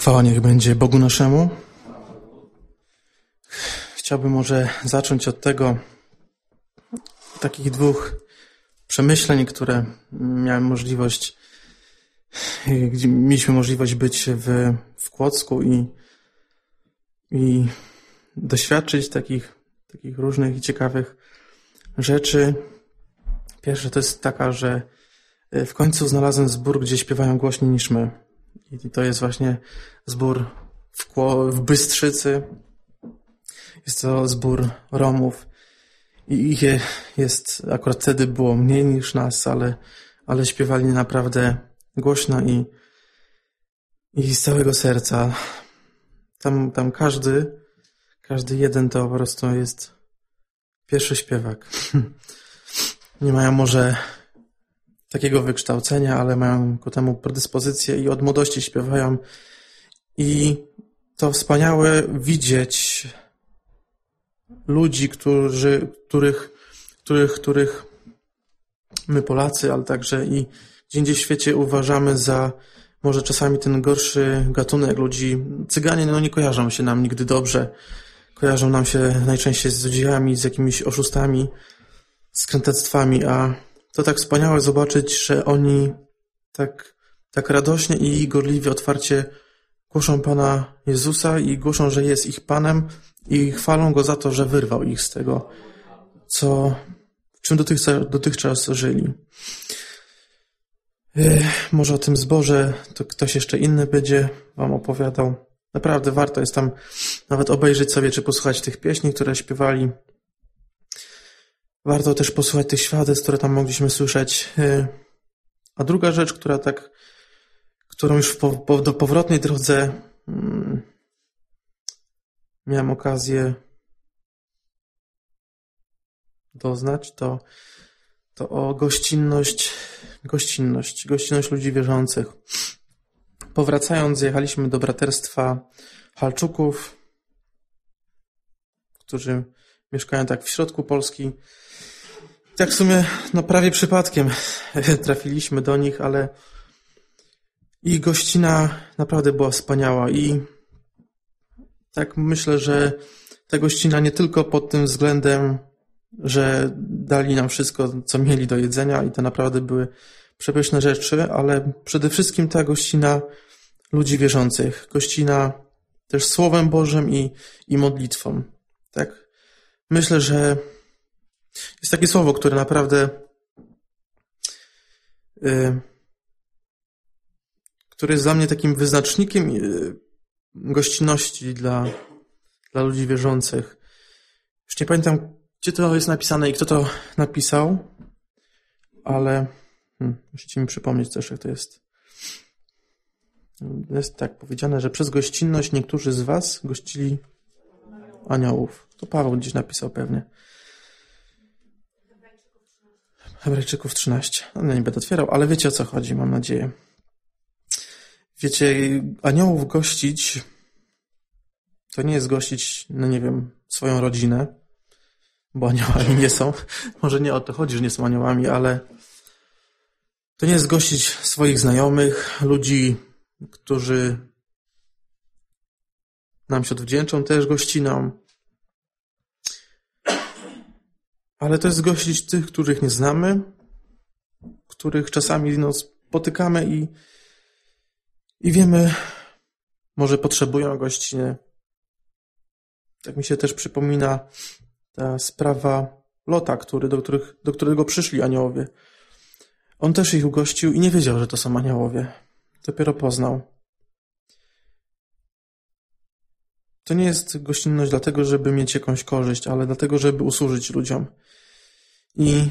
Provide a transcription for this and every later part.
Chwała niech będzie Bogu naszemu. Chciałbym może zacząć od takich dwóch przemyśleń, które mieliśmy możliwość być w Kłodzku i doświadczyć takich różnych i ciekawych rzeczy. Pierwsza to jest taka, że w końcu znalazłem zbór, gdzie śpiewają głośniej niż my. I to jest właśnie zbór w Bystrzycy. Jest to zbór Romów. I ich jest, akurat wtedy było mniej niż nas, ale śpiewali naprawdę głośno i z całego serca. Tam każdy jeden to po prostu jest pierwszy śpiewak. Nie mają może takiego wykształcenia, ale mają ku temu predyspozycję i od młodości śpiewają. I to wspaniałe widzieć ludzi, których my Polacy, ale także i gdzie indziej w świecie uważamy za może czasami ten gorszy gatunek ludzi. Cyganie nie kojarzą się nam nigdy dobrze. Kojarzą nam się najczęściej z złodziejami, z jakimiś oszustami, z krętactwami, a to tak wspaniałe zobaczyć, że oni tak radośnie i gorliwie, otwarcie głoszą Pana Jezusa i głoszą, że jest ich Panem i chwalą Go za to, że wyrwał ich z tego, w czym dotychczas żyli. Może o tym zborze to ktoś jeszcze inny będzie wam opowiadał. Naprawdę warto jest tam nawet obejrzeć sobie, czy posłuchać tych pieśni, które śpiewali. Warto też posłuchać tych świadectw, które tam mogliśmy słyszeć. A druga rzecz, którą już do powrotnej drodze miałem okazję doznać, to o gościnność ludzi wierzących. Powracając, jechaliśmy do braterstwa Halczuków, którzy mieszkają tak w środku Polski. Tak w sumie prawie przypadkiem trafiliśmy do nich, ale ich gościna naprawdę była wspaniała i tak myślę, że ta gościna nie tylko pod tym względem, że dali nam wszystko, co mieli do jedzenia i to naprawdę były przepyszne rzeczy, ale przede wszystkim ta gościna ludzi wierzących, gościna też Słowem Bożym i modlitwą. Tak, myślę, że jest takie słowo, które naprawdę które jest dla mnie takim wyznacznikiem gościnności dla ludzi wierzących. Już nie pamiętam, gdzie to jest napisane i kto to napisał, ale musicie mi przypomnieć też, jak to jest. Jest tak powiedziane, że przez gościnność niektórzy z was gościli aniołów. To Paweł gdzieś napisał pewnie. Hebrajczyków 13. No nie będę otwierał, ale wiecie, o co chodzi, mam nadzieję. Wiecie, aniołów gościć to nie jest gościć, swoją rodzinę, bo aniołami nie są. Może nie o to chodzi, że nie są aniołami, ale to nie jest gościć swoich znajomych, ludzi, którzy nam się odwdzięczą też gościną. Ale to jest gościć tych, których nie znamy, których czasami spotykamy i wiemy, może potrzebują gościny. Tak mi się też przypomina ta sprawa Lota, do którego przyszli aniołowie. On też ich ugościł i nie wiedział, że to są aniołowie. Dopiero poznał. To nie jest gościnność dlatego, żeby mieć jakąś korzyść, ale dlatego, żeby usłużyć ludziom. I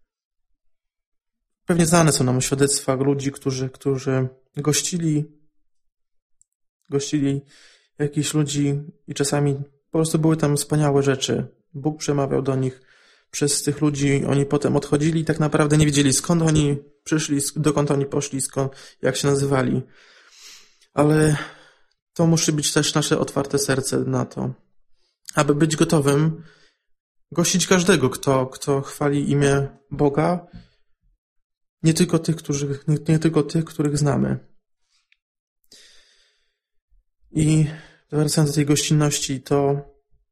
pewnie znane są nam świadectwa ludzi, którzy gościli jakichś ludzi i czasami po prostu były tam wspaniałe rzeczy. Bóg przemawiał do nich przez tych ludzi, oni potem odchodzili i tak naprawdę nie wiedzieli, skąd oni przyszli, dokąd oni poszli, jak się nazywali. Ale to musi być też nasze otwarte serce na to, aby być gotowym gościć każdego, kto chwali imię Boga, nie tylko tych, których znamy. I wracając do tej gościnności, to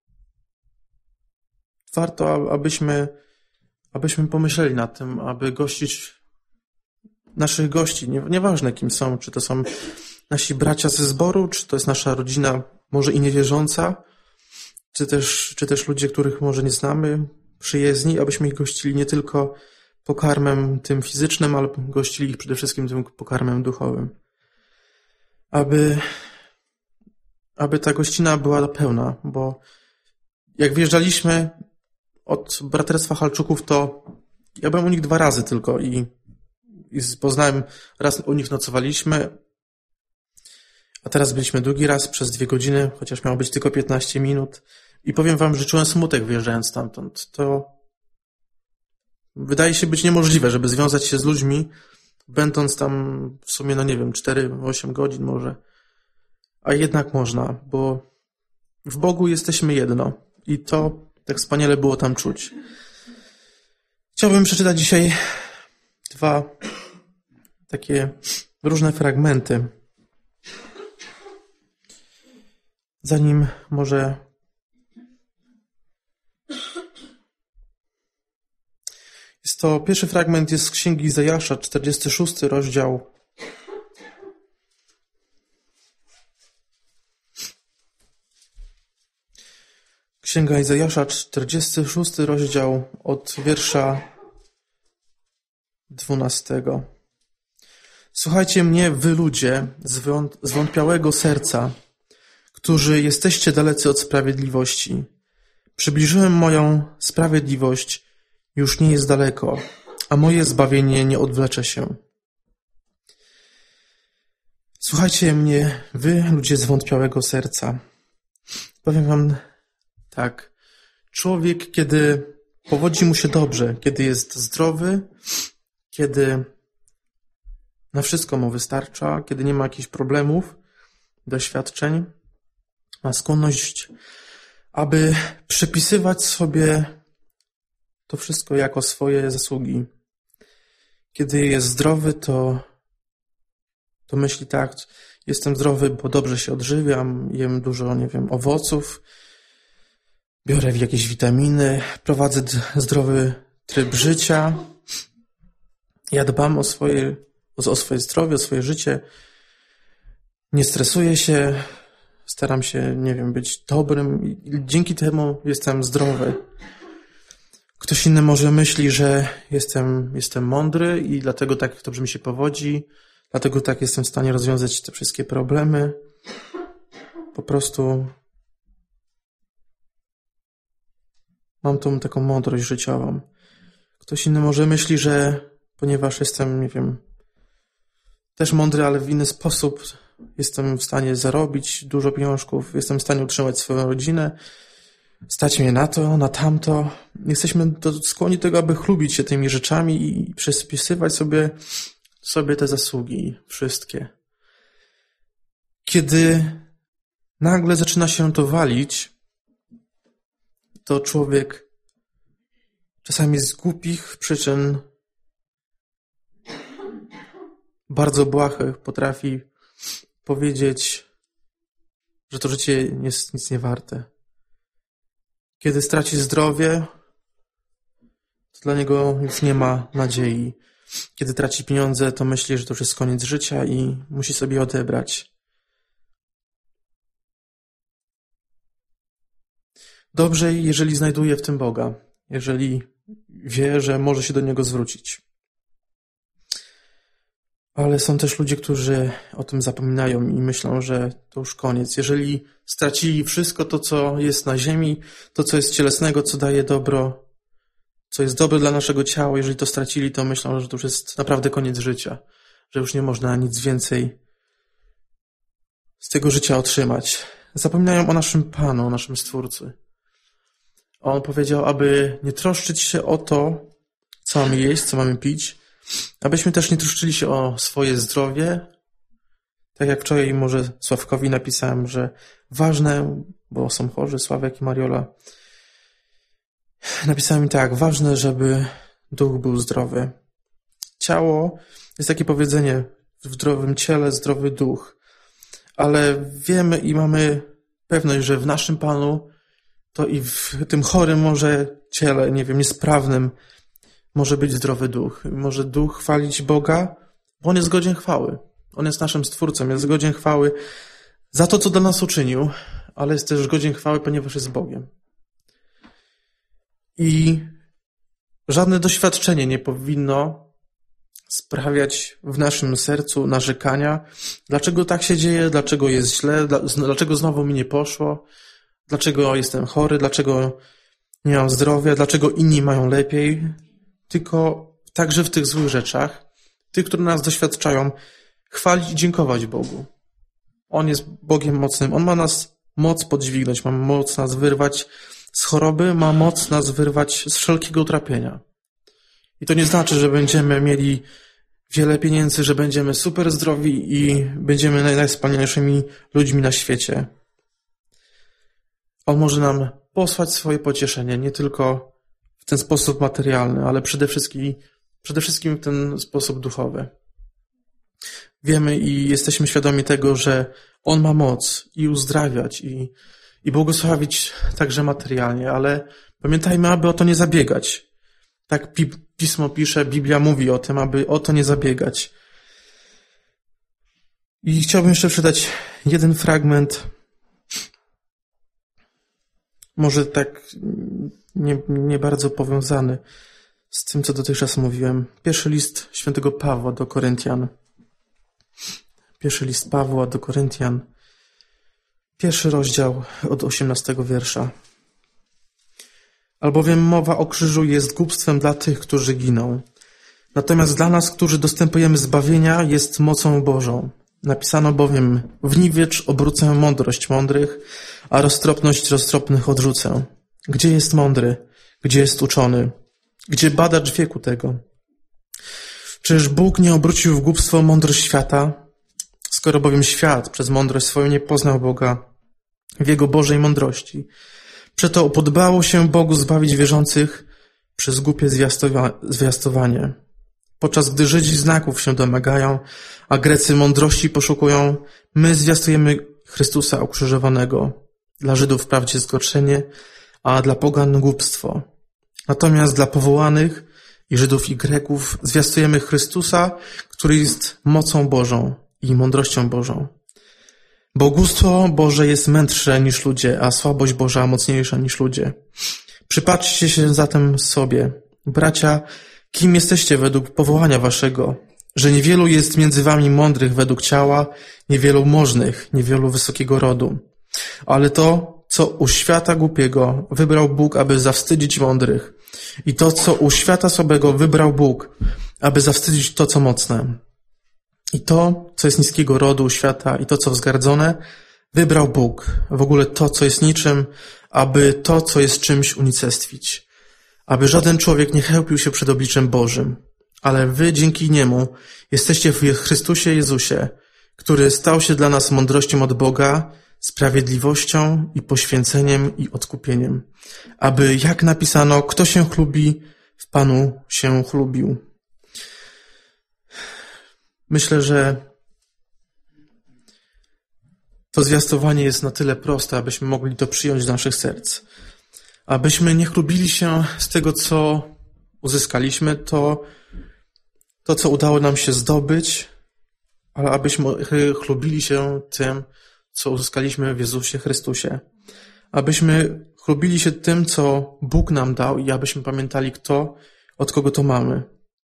warto, abyśmy pomyśleli nad tym, aby gościć naszych gości, nieważne kim są, czy to są nasi bracia ze zboru, czy to jest nasza rodzina, może i niewierząca, czy też ludzie, których może nie znamy, przyjezdni, abyśmy ich gościli nie tylko pokarmem tym fizycznym, ale gościli ich przede wszystkim tym pokarmem duchowym. Aby ta gościna była pełna, bo jak wjeżdżaliśmy od braterstwa Halczuków, to ja byłem u nich 2 razy tylko i poznałem, raz u nich nocowaliśmy, a teraz byliśmy drugi raz przez 2 godziny, chociaż miało być tylko 15 minut. I powiem wam, że czułem smutek wyjeżdżając stamtąd. To wydaje się być niemożliwe, żeby związać się z ludźmi, będąc tam w sumie, 4-8 godzin może. A jednak można, bo w Bogu jesteśmy jedno. I to tak wspaniale było tam czuć. Chciałbym przeczytać dzisiaj 2 takie różne fragmenty. Zanim może pierwszy fragment jest z Księgi Izajasza, 46 rozdział. Księga Izajasza, 46 rozdział od wiersza 12. Słuchajcie mnie, wy ludzie zwątpiałego serca, którzy jesteście dalecy od sprawiedliwości. Przybliżyłem moją sprawiedliwość, już nie jest daleko, a moje zbawienie nie odwlecze się. Słuchajcie mnie, wy ludzie zwątpiałego serca. Powiem wam tak, człowiek, kiedy powodzi mu się dobrze, kiedy jest zdrowy, kiedy na wszystko mu wystarcza, kiedy nie ma jakichś problemów, doświadczeń, ma skłonność, aby przypisywać sobie to wszystko jako swoje zasługi. Kiedy jest zdrowy, to myśli tak, jestem zdrowy, bo dobrze się odżywiam, jem dużo, owoców, biorę jakieś witaminy, prowadzę zdrowy tryb życia, ja dbam o swoje zdrowie, o swoje życie, nie stresuję się, staram się, być dobrym i dzięki temu jestem zdrowy. Ktoś inny może myśli, że jestem mądry i dlatego tak dobrze mi się powodzi, dlatego tak jestem w stanie rozwiązać te wszystkie problemy. Po prostu mam tą taką mądrość życiową. Ktoś inny może myśli, że ponieważ jestem, też mądry, ale w inny sposób, jestem w stanie zarobić dużo pieniążków, jestem w stanie utrzymać swoją rodzinę, stać mnie na to, na tamto. Jesteśmy skłonni do tego, aby chlubić się tymi rzeczami i przyspisywać sobie te zasługi wszystkie. Kiedy nagle zaczyna się to walić, to człowiek czasami z głupich przyczyn bardzo błahych potrafi powiedzieć, że to życie jest nic nie warte. Kiedy straci zdrowie, to dla niego już nie ma nadziei. Kiedy traci pieniądze, to myśli, że to już jest koniec życia i musi sobie odebrać. Dobrze, jeżeli znajduje w tym Boga, jeżeli wie, że może się do Niego zwrócić. Ale są też ludzie, którzy o tym zapominają i myślą, że to już koniec. Jeżeli stracili wszystko to, co jest na ziemi, to, co jest cielesnego, co daje dobro, co jest dobre dla naszego ciała, jeżeli to stracili, to myślą, że to już jest naprawdę koniec życia, że już nie można nic więcej z tego życia otrzymać. Zapominają o naszym Panu, o naszym Stwórcy. On powiedział, aby nie troszczyć się o to, co mamy jeść, co mamy pić, abyśmy też nie troszczyli się o swoje zdrowie. Tak jak wczoraj może Sławkowi napisałem, że ważne, bo są chorzy, Sławek i Mariola, napisałem mi tak, ważne, żeby duch był zdrowy. Ciało, jest takie powiedzenie, w zdrowym ciele zdrowy duch, ale wiemy i mamy pewność, że w naszym Panu to i w tym chorym może ciele, nie wiem, niesprawnym może być zdrowy duch. Może duch chwalić Boga, bo On jest godzien chwały. On jest naszym Stwórcą, jest godzien chwały za to, co dla nas uczynił, ale jest też godzien chwały, ponieważ jest Bogiem. I żadne doświadczenie nie powinno sprawiać w naszym sercu narzekania, dlaczego tak się dzieje, dlaczego jest źle, dlaczego znowu mi nie poszło, dlaczego jestem chory, dlaczego nie mam zdrowia, dlaczego inni mają lepiej, tylko także w tych złych rzeczach, tych, które nas doświadczają, chwalić i dziękować Bogu. On jest Bogiem mocnym, On ma nas moc podźwignąć, ma moc nas wyrwać z choroby, ma moc nas wyrwać z wszelkiego utrapienia. I to nie znaczy, że będziemy mieli wiele pieniędzy, że będziemy super zdrowi i będziemy najwspanialszymi ludźmi na świecie. On może nam posłać swoje pocieszenie, nie tylko w ten sposób materialny, ale przede wszystkim w ten sposób duchowy. Wiemy i jesteśmy świadomi tego, że On ma moc i uzdrawiać, i błogosławić także materialnie, ale pamiętajmy, aby o to nie zabiegać. Tak Pismo pisze, Biblia mówi o tym, aby o to nie zabiegać. I chciałbym jeszcze przeczytać jeden fragment, może tak nie bardzo powiązany z tym, co dotychczas mówiłem. Pierwszy list świętego Pawła do Koryntian. Pierwszy list Pawła do Koryntian. 1 rozdział od 18 wiersza. Albowiem mowa o krzyżu jest głupstwem dla tych, którzy giną. Natomiast dla nas, którzy dostępujemy zbawienia, jest mocą Bożą. Napisano bowiem: w niwecz obrócę mądrość mądrych, a roztropność roztropnych odrzucę. Gdzie jest mądry? Gdzie jest uczony? Gdzie badacz wieku tego? Przecież Bóg nie obrócił w głupstwo mądrość świata, skoro bowiem świat przez mądrość swoją nie poznał Boga w Jego Bożej mądrości. Przeto upodbało się Bogu zbawić wierzących przez głupie zwiastowanie. Podczas gdy Żydzi znaków się domagają, a Grecy mądrości poszukują, my zwiastujemy Chrystusa ukrzyżowanego. Dla Żydów wprawdzie zgorszenie, a dla pogan głupstwo. Natomiast dla powołanych i Żydów i Greków zwiastujemy Chrystusa, który jest mocą Bożą i mądrością Bożą. Bogóstwo Boże jest mędrsze niż ludzie, a słabość Boża mocniejsza niż ludzie. Przypatrzcie się zatem sobie, bracia, kim jesteście według powołania waszego, że niewielu jest między wami mądrych według ciała, niewielu możnych, niewielu wysokiego rodu. Ale to, co u świata głupiego wybrał Bóg, aby zawstydzić mądrych, i to, co u świata słabego wybrał Bóg, aby zawstydzić to, co mocne. I to, co jest niskiego rodu świata, i to, co wzgardzone, wybrał Bóg. W ogóle to, co jest niczym, aby to, co jest czymś, unicestwić. Aby żaden człowiek nie chełpił się przed obliczem Bożym. Ale wy dzięki Niemu jesteście w Chrystusie Jezusie, który stał się dla nas mądrością od Boga, sprawiedliwością i poświęceniem i odkupieniem. Aby, jak napisano, kto się chlubi, w Panu się chlubił. Myślę, że to zwiastowanie jest na tyle proste, abyśmy mogli to przyjąć do naszych serc. Abyśmy nie chlubili się z tego, co uzyskaliśmy, to co udało nam się zdobyć, ale abyśmy chlubili się tym, co uzyskaliśmy w Jezusie Chrystusie. Abyśmy chlubili się tym, co Bóg nam dał i abyśmy pamiętali, od kogo to mamy.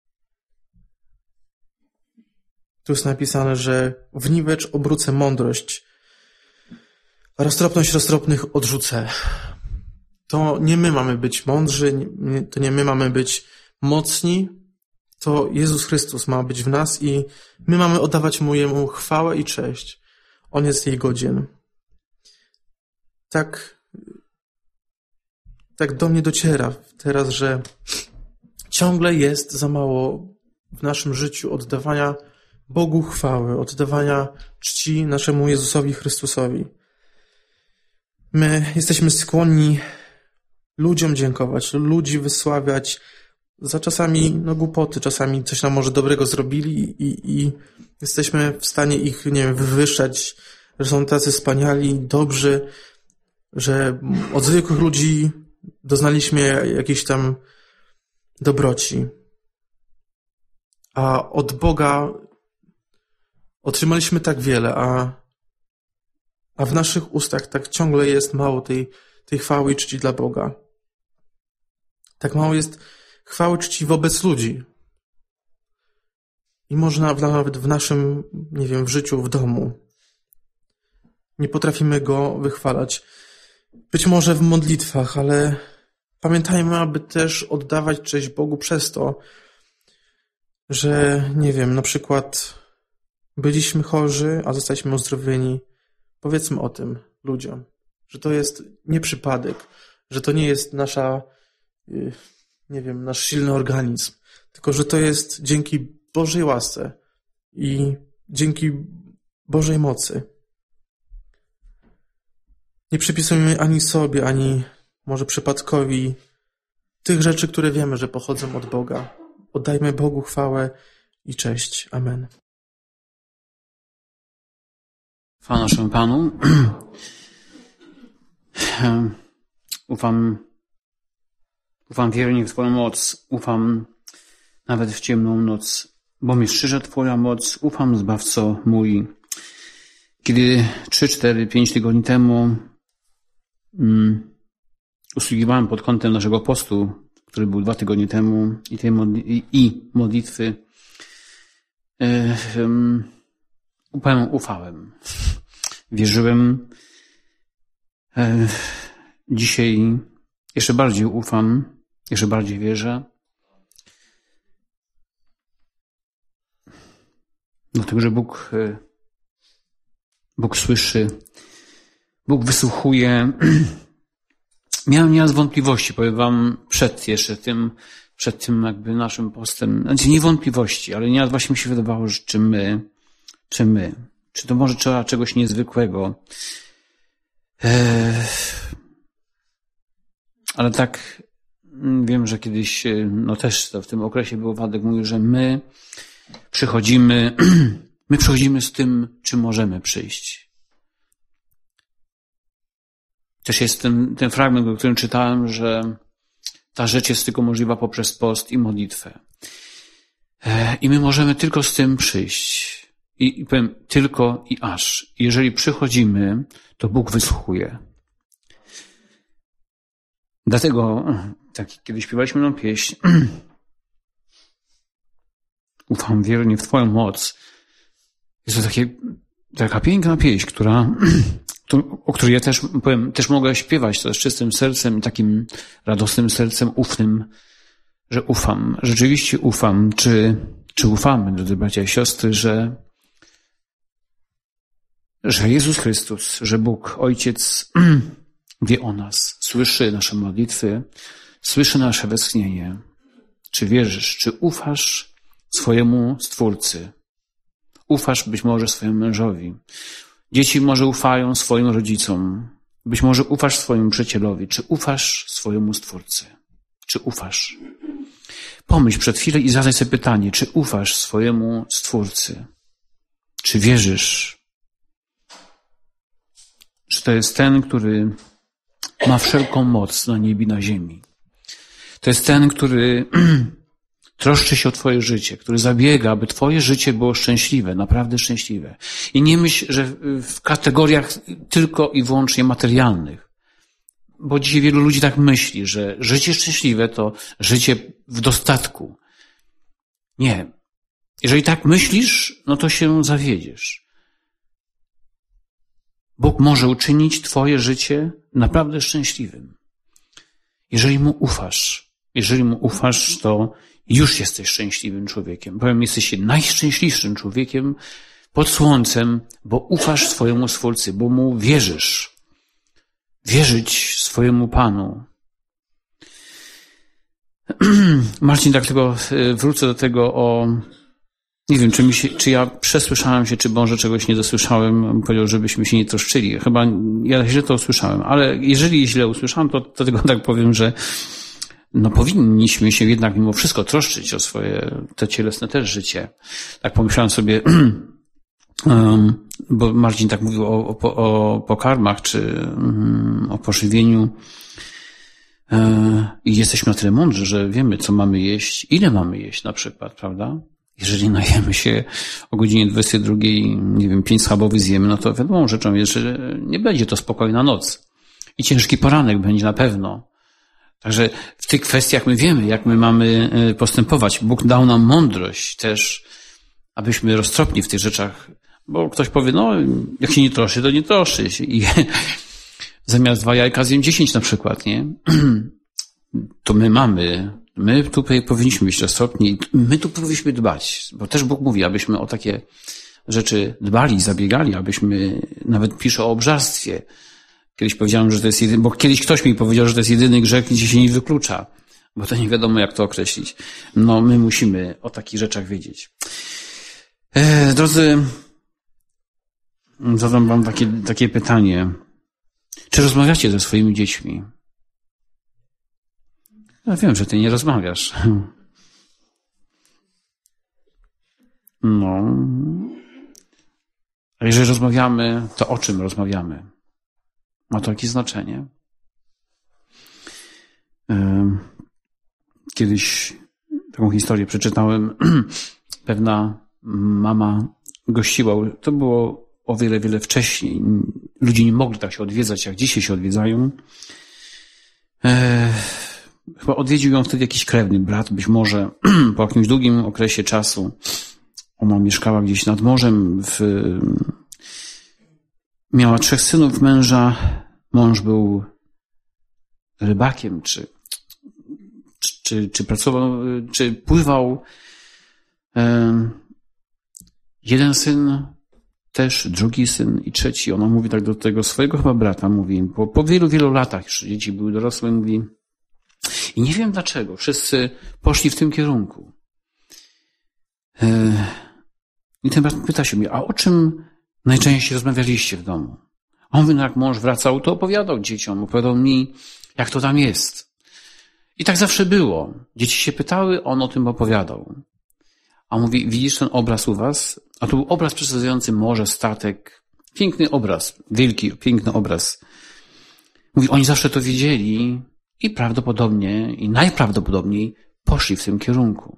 Tu jest napisane, że w niwecz obrócę mądrość, a roztropność roztropnych odrzucę. To nie my mamy być mądrzy, to nie my mamy być mocni, to Jezus Chrystus ma być w nas i my mamy oddawać Mu Jemu chwałę i cześć. On jest jej godzien. Tak do mnie dociera teraz, że ciągle jest za mało w naszym życiu oddawania Bogu chwały, oddawania czci naszemu Jezusowi Chrystusowi. My jesteśmy skłonni ludziom dziękować, ludzi wysławiać za czasami głupoty, czasami coś nam może dobrego zrobili i jesteśmy w stanie ich, wywyższać, że są tacy wspaniali, dobrzy, że od zwykłych ludzi doznaliśmy jakiejś tam dobroci. A od Boga otrzymaliśmy tak wiele, a w naszych ustach tak ciągle jest mało tej chwały i czci dla Boga. Tak mało jest chwały i czci wobec ludzi. I można nawet w naszym, nie wiem, w życiu, w domu. Nie potrafimy Go wychwalać. Być może w modlitwach, ale pamiętajmy, aby też oddawać cześć Bogu przez to, że, nie wiem, na przykład byliśmy chorzy, a zostaliśmy uzdrowieni. Powiedzmy o tym ludziom, że to jest nie przypadek, że to nie jest nasza, nie wiem, nasz silny organizm, tylko że to jest dzięki Bożej łasce i dzięki Bożej mocy. Nie przypisujmy ani sobie, ani może przypadkowi tych rzeczy, które wiemy, że pochodzą od Boga. Oddajmy Bogu chwałę i cześć. Amen. Chwała naszemu Panu. Ufam wiernie w Twoją moc. Ufam nawet w ciemną noc, bo mi strzeże Twoja moc. Ufam, Zbawco mój. Kiedy 3, 4, 5 tygodni temu usługiwałem pod kątem naszego postu, który był 2 tygodnie temu, i modlitwy, ufałem. Wierzyłem. Dzisiaj jeszcze bardziej ufam, jeszcze bardziej wierzę. Dlatego, że Bóg słyszy, Bóg wysłuchuje. Miałem nieraz wątpliwości, powiem wam, przed tym jakby naszym postem. Znaczy nie wątpliwości, ale nieraz właśnie mi się wydawało, że czy my. Czy to może trzeba czegoś niezwykłego. Ale tak wiem, że kiedyś, no też to w tym okresie był Władek mówił, że my przychodzimy z tym, czym możemy przyjść. Też jest ten fragment, o którym czytałem, że ta rzecz jest tylko możliwa poprzez post i modlitwę. I my możemy tylko z tym przyjść. I powiem tylko i aż. Jeżeli przychodzimy, to Bóg wysłuchuje. Dlatego, tak kiedy śpiewaliśmy tą pieśń, ufam wiernie w Twoją moc. Jest to taka piękna pieśń, o której ja też mogę śpiewać to z czystym sercem, takim radosnym sercem, ufnym, że ufam. Rzeczywiście ufam. Czy ufamy, drodzy bracia i siostry, że Jezus Chrystus, że Bóg, Ojciec wie o nas, słyszy nasze modlitwy, słyszy nasze westchnienie. Czy wierzysz, czy ufasz swojemu Stwórcy? Ufasz być może swojemu mężowi. Dzieci może ufają swoim rodzicom. Być może ufasz swojemu przyjacielowi. Czy ufasz swojemu Stwórcy? Czy ufasz? Pomyśl przed chwilę i zadaj sobie pytanie, czy ufasz swojemu Stwórcy? Czy wierzysz, że to jest ten, który ma wszelką moc na niebie i na ziemi? To jest ten, który troszczy się o Twoje życie, który zabiega, aby Twoje życie było szczęśliwe, naprawdę szczęśliwe. I nie myśl, że w kategoriach tylko i wyłącznie materialnych. Bo dzisiaj wielu ludzi tak myśli, że życie szczęśliwe to życie w dostatku. Nie. Jeżeli tak myślisz, no to się zawiedziesz. Bóg może uczynić Twoje życie naprawdę szczęśliwym. Jeżeli Mu ufasz, to już jesteś szczęśliwym człowiekiem. Powiem, jesteś najszczęśliwszym człowiekiem pod słońcem, bo ufasz swojemu Stwórcy, bo Mu wierzysz. Wierzyć swojemu Panu. Marcin, tak tylko wrócę do tego nie wiem, czy ja przesłyszałem się, czy może czegoś nie dosłyszałem. Powiedział, żebyśmy się nie troszczyli. Chyba ja źle to usłyszałem, ale jeżeli źle usłyszałem, to tylko tak powiem, że powinniśmy się jednak mimo wszystko troszczyć o swoje, te cielesne też życie. Tak pomyślałem sobie, bo Marcin tak mówił o pokarmach, czy o pożywieniu. I jesteśmy na tyle mądrzy, że wiemy, co mamy jeść, ile mamy jeść na przykład, prawda? Jeżeli najemy się o godzinie 22, nie wiem, 5 schabowych zjemy, no to wiadomo rzeczą jest, że nie będzie to spokojna noc. I ciężki poranek będzie na pewno. Także w tych kwestiach my wiemy, jak my mamy postępować. Bóg dał nam mądrość też, abyśmy roztropni w tych rzeczach. Bo ktoś powie, no, jak się nie troszczy, to nie troszczy się. I zamiast 2 jajka zjem 10 na przykład, nie? To my tutaj powinniśmy być roztropni, my tu powinniśmy dbać, bo też Bóg mówi, abyśmy o takie rzeczy dbali, zabiegali, abyśmy, nawet pisze o obżarstwie. Kiedyś powiedziałem, że to jest bo kiedyś ktoś mi powiedział, że to jest jedyny grzech, gdzie się nie wyklucza, bo to nie wiadomo, jak to określić. No, my musimy o takich rzeczach wiedzieć. Drodzy, zadam wam takie pytanie. Czy rozmawiacie ze swoimi dziećmi? Ja wiem, że ty nie rozmawiasz. No. A jeżeli rozmawiamy, to o czym rozmawiamy? Ma to jakieś znaczenie? Kiedyś taką historię przeczytałem. Pewna mama gościła, to było o wiele, wiele wcześniej. Ludzie nie mogli tak się odwiedzać, jak dzisiaj się odwiedzają. Chyba odwiedził ją wtedy jakiś krewny brat, być może po jakimś długim okresie czasu. Ona mieszkała gdzieś nad morzem, miała 3 synów męża, mąż był rybakiem, czy pracował, czy pływał. Jeden syn też, drugi syn i trzeci. Ona mówi tak do tego swojego chyba brata, mówi, po wielu, wielu latach już dzieci były dorosłe, mówi, i nie wiem dlaczego, wszyscy poszli w tym kierunku. I ten brat pyta się mnie, a o czym najczęściej rozmawialiście w domu? A on mówi, no jak mąż wracał, to opowiadał dzieciom, opowiadał mi, jak to tam jest. I tak zawsze było. Dzieci się pytały, on o tym opowiadał. A on mówi, widzisz ten obraz u was? A to był obraz przedstawiający morze, statek. Piękny obraz, wielki, piękny obraz. Mówi, oni zawsze to wiedzieli i prawdopodobnie, i najprawdopodobniej poszli w tym kierunku.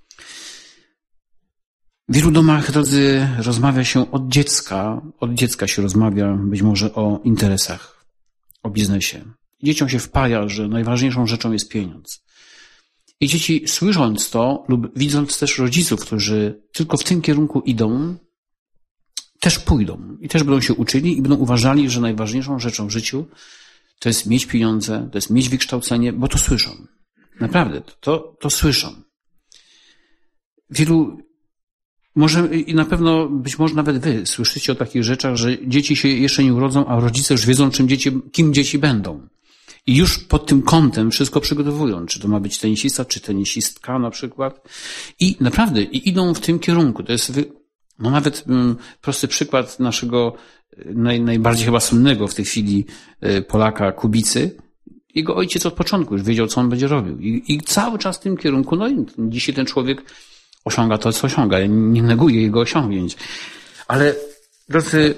W wielu domach, drodzy, rozmawia się od dziecka się rozmawia być może o interesach, o biznesie. Dzieciom się wpaja, że najważniejszą rzeczą jest pieniądz. I dzieci, słysząc to lub widząc też rodziców, którzy tylko w tym kierunku idą, też pójdą i też będą się uczyli i będą uważali, że najważniejszą rzeczą w życiu to jest mieć pieniądze, to jest mieć wykształcenie, bo to słyszą. Naprawdę, to słyszą. Wielu, może i na pewno, być może nawet wy słyszycie o takich rzeczach, że dzieci się jeszcze nie urodzą, a rodzice już wiedzą, kim dzieci będą. I już pod tym kątem wszystko przygotowują. Czy to ma być tenisista, czy tenisistka na przykład. I naprawdę, i idą w tym kierunku. To jest no nawet prosty przykład naszego najbardziej chyba słynnego w tej chwili Polaka, Kubicy. Jego ojciec od początku już wiedział, co on będzie robił. I cały czas w tym kierunku, no i dzisiaj ten człowiek osiąga to, co osiąga. Ja nie neguję jego osiągnięć. Ale drodzy,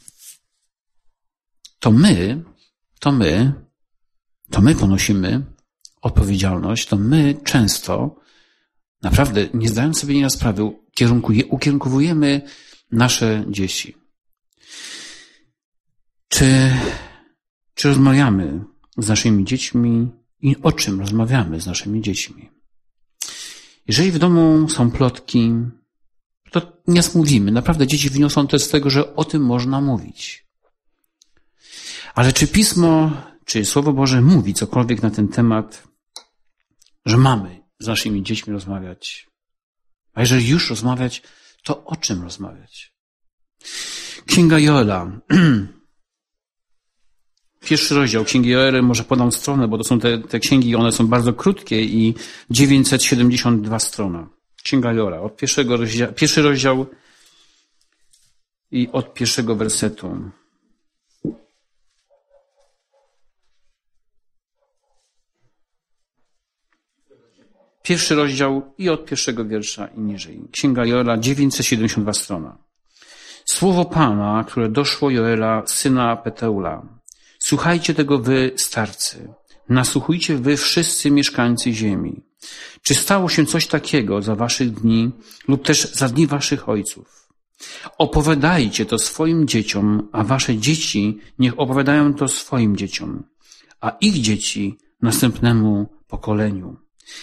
to my ponosimy odpowiedzialność, to my często, naprawdę nie zdając sobie nieraz sprawy, ukierunkowujemy nasze dzieci. Czy rozmawiamy z naszymi dziećmi i o czym rozmawiamy z naszymi dziećmi? Jeżeli w domu są plotki, to nie mówimy. Naprawdę dzieci wyniosą to z tego, że o tym można mówić. Ale czy Pismo, czy Słowo Boże mówi cokolwiek na ten temat, że mamy z naszymi dziećmi rozmawiać? A jeżeli już rozmawiać, to o czym rozmawiać? Księga Joela. 1 rozdział Księgi Joela, może podam stronę, bo to są te księgi, one są bardzo krótkie i 972 strona. Księga Joela, pierwszy rozdział i od 1 wersetu. Pierwszy rozdział i od 1 wiersza i niżej. Księga Joela, 972 strona. Słowo Pana, które doszło Joela, syna Peteula. Słuchajcie tego wy, starcy. Nasłuchujcie wy, wszyscy mieszkańcy ziemi. Czy stało się coś takiego za waszych dni lub też za dni waszych ojców? Opowiadajcie to swoim dzieciom, a wasze dzieci niech opowiadają to swoim dzieciom, a ich dzieci następnemu pokoleniu.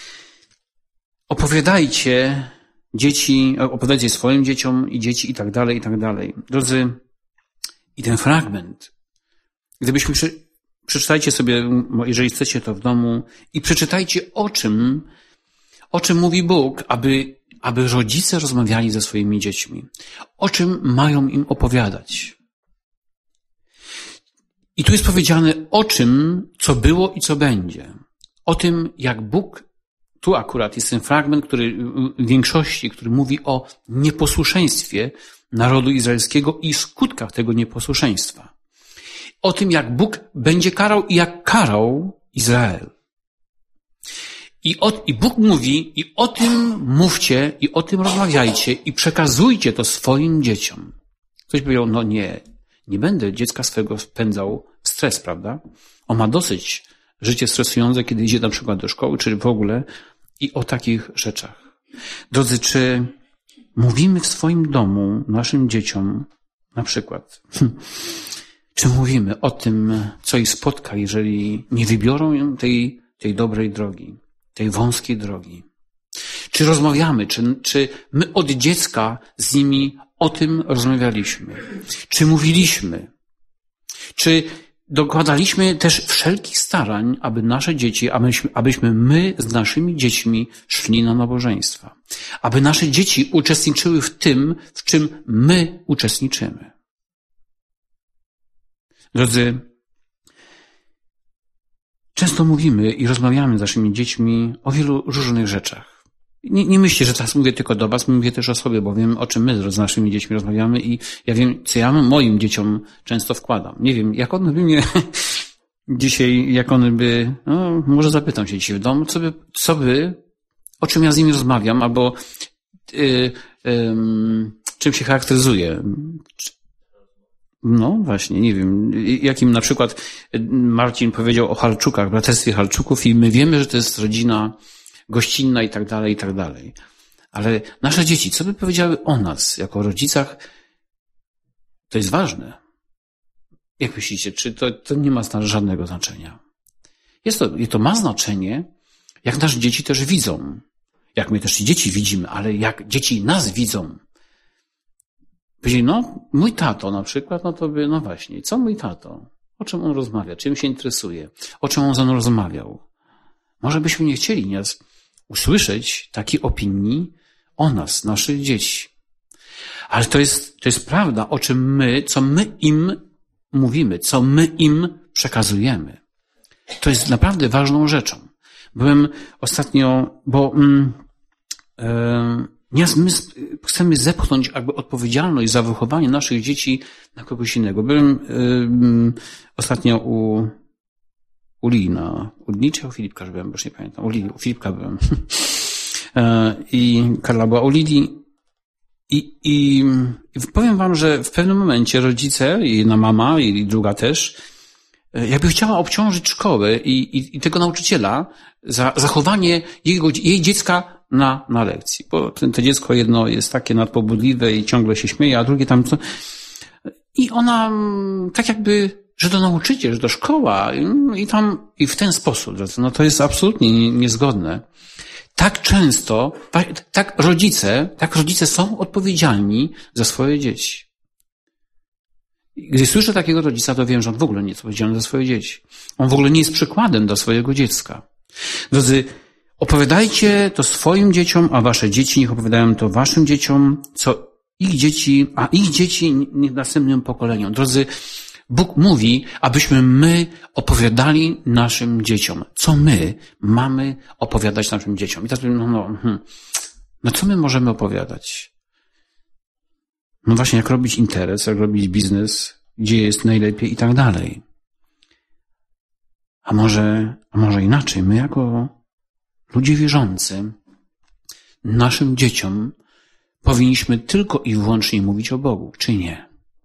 Opowiadajcie swoim dzieciom i dzieci i tak dalej, i tak dalej. Drodzy, i ten fragment, gdybyśmy przeczytajcie sobie, jeżeli chcecie to w domu, i przeczytajcie o czym mówi Bóg, aby rodzice rozmawiali ze swoimi dziećmi. O czym mają im opowiadać. I tu jest powiedziane o czym, co było i co będzie. O tym, jak Bóg, tu akurat jest ten fragment, który w większości, który mówi o nieposłuszeństwie narodu izraelskiego i skutkach tego nieposłuszeństwa. O tym, jak Bóg będzie karał i jak karał Izrael. I Bóg mówi, i o tym mówcie, i o tym rozmawiajcie, i przekazujcie to swoim dzieciom. Ktoś powiedział, no nie będę dziecka swego wpędzał w stres, prawda? On ma dosyć życie stresujące, kiedy idzie na przykład do szkoły, czy w ogóle, i o takich rzeczach. Drodzy, czy mówimy w swoim domu naszym dzieciom, na przykład, czy mówimy o tym, co ich spotka, jeżeli nie wybiorą tej dobrej drogi, tej wąskiej drogi? Czy rozmawiamy, czy my od dziecka z nimi o tym rozmawialiśmy? Czy mówiliśmy? Czy dokładaliśmy też wszelkich starań, aby nasze dzieci, abyśmy my z naszymi dziećmi szli na nabożeństwa? Aby nasze dzieci uczestniczyły w tym, w czym my uczestniczymy? Drodzy, często mówimy i rozmawiamy z naszymi dziećmi o wielu różnych rzeczach. Nie myślcie, że teraz mówię tylko do was, mówię też o sobie, bo wiem, o czym my z naszymi dziećmi rozmawiamy i ja wiem, co ja moim dzieciom często wkładam. Nie wiem, jak one by mnie dzisiaj, może zapytam się dzisiaj w domu, o czym ja z nimi rozmawiam, albo czym się charakteryzuje. No właśnie, nie wiem, jakim na przykład Marcin powiedział o Halczukach, braterstwie Halczuków i my wiemy, że to jest rodzina gościnna i tak dalej, i tak dalej. Ale nasze dzieci, co by powiedziały o nas jako rodzicach, to jest ważne. Jak myślicie, czy to nie ma żadnego znaczenia? To ma znaczenie, jak nasze dzieci też widzą. Jak my też dzieci widzimy, ale jak dzieci nas widzą. Powiedzieli, mój tato na przykład, właśnie, co mój tato? O czym on rozmawia? Czym się interesuje? O czym on ze mną rozmawiał? Może byśmy nie chcieli usłyszeć takiej opinii o nas, naszych dzieci. Ale to jest prawda, co my im mówimy, co my im przekazujemy. To jest naprawdę ważną rzeczą. Byłem ostatnio, bo my chcemy zepchnąć jakby odpowiedzialność za wychowanie naszych dzieci na kogoś innego. Byłem ostatnio u Lii czy u Filipka, że byłem, już nie pamiętam. U Filipka byłem. I Karla była u Lidii. I powiem wam, że w pewnym momencie rodzice, jedna mama i druga też, jakby chciała obciążyć szkołę i tego nauczyciela za zachowanie jej dziecka na lekcji. Bo to dziecko jedno jest takie nadpobudliwe i ciągle się śmieje, a drugie tam... I ona tak jakby, że to nauczyciel, że to szkoła i w ten sposób. To jest absolutnie niezgodne. Tak często, tak rodzice są odpowiedzialni za swoje dzieci. Gdy słyszę takiego rodzica, to wiem, że on w ogóle nie jest odpowiedzialny za swoje dzieci. On w ogóle nie jest przykładem dla swojego dziecka. Drodzy, opowiadajcie to swoim dzieciom, a wasze dzieci niech opowiadają to waszym dzieciom, co ich dzieci następnym pokoleniom. Drodzy, Bóg mówi, abyśmy my opowiadali naszym dzieciom. Co my mamy opowiadać naszym dzieciom? I tak co my możemy opowiadać? No właśnie, jak robić interes, jak robić biznes, gdzie jest najlepiej i tak dalej. A może inaczej, my jako ludzie wierzący naszym dzieciom powinniśmy tylko i wyłącznie mówić o Bogu, czy nie?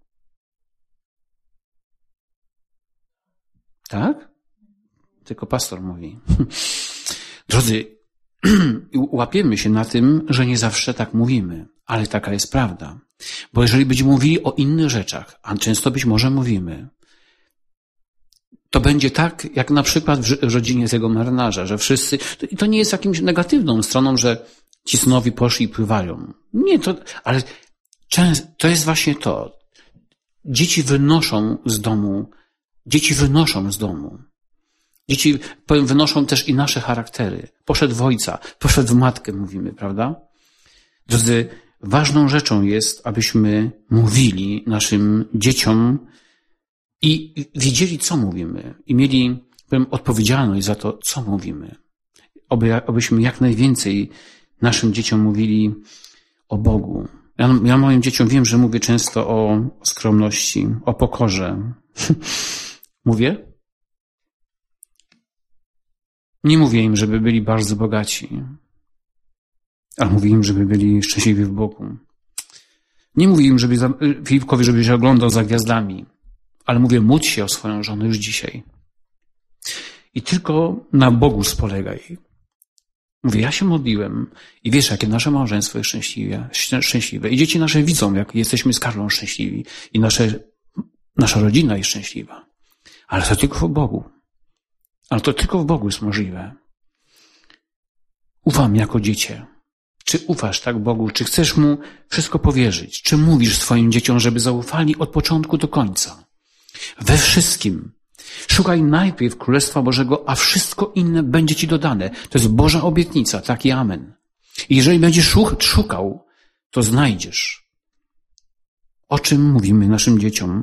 Tak? Tylko pastor mówi. Drodzy, łapiemy się na tym, że nie zawsze tak mówimy, ale taka jest prawda. Bo jeżeli będziemy mówili o innych rzeczach, a często być może mówimy, to będzie tak, jak na przykład w rodzinie tego marynarza, że wszyscy, to nie jest jakimś negatywną stroną, że ci synowi poszli i pływają. Nie, ale to jest właśnie to. Dzieci wynoszą z domu. Dzieci wynoszą też i nasze charaktery. Poszedł w ojca, poszedł w matkę, mówimy, prawda? Drodzy, ważną rzeczą jest, abyśmy mówili naszym dzieciom i wiedzieli, co mówimy. I mieli, odpowiedzialność za to, co mówimy. Obyśmy jak najwięcej naszym dzieciom mówili o Bogu. Ja moim dzieciom wiem, że mówię często o skromności, o pokorze. Mówię? Nie mówię im, żeby byli bardzo bogaci, ale mówię im, żeby byli szczęśliwi w Bogu. Nie mówię im, Filipkowi, żeby się oglądał za gwiazdami, ale mówię, módl się o swoją żonę już dzisiaj. I tylko na Bogu spolegaj. Mówię, ja się modliłem i wiesz, jakie nasze małżeństwo jest szczęśliwe. I dzieci nasze widzą, jak jesteśmy z Karlą szczęśliwi i nasza rodzina jest szczęśliwa. Ale to tylko w Bogu. Ale to tylko w Bogu jest możliwe. Ufam jako dziecię. Czy ufasz tak Bogu? Czy chcesz Mu wszystko powierzyć? Czy mówisz swoim dzieciom, żeby zaufali od początku do końca? We wszystkim. Szukaj najpierw Królestwa Bożego, a wszystko inne będzie Ci dodane. To jest Boża obietnica, tak i amen. I jeżeli będziesz szukał, to znajdziesz. O czym mówimy naszym dzieciom?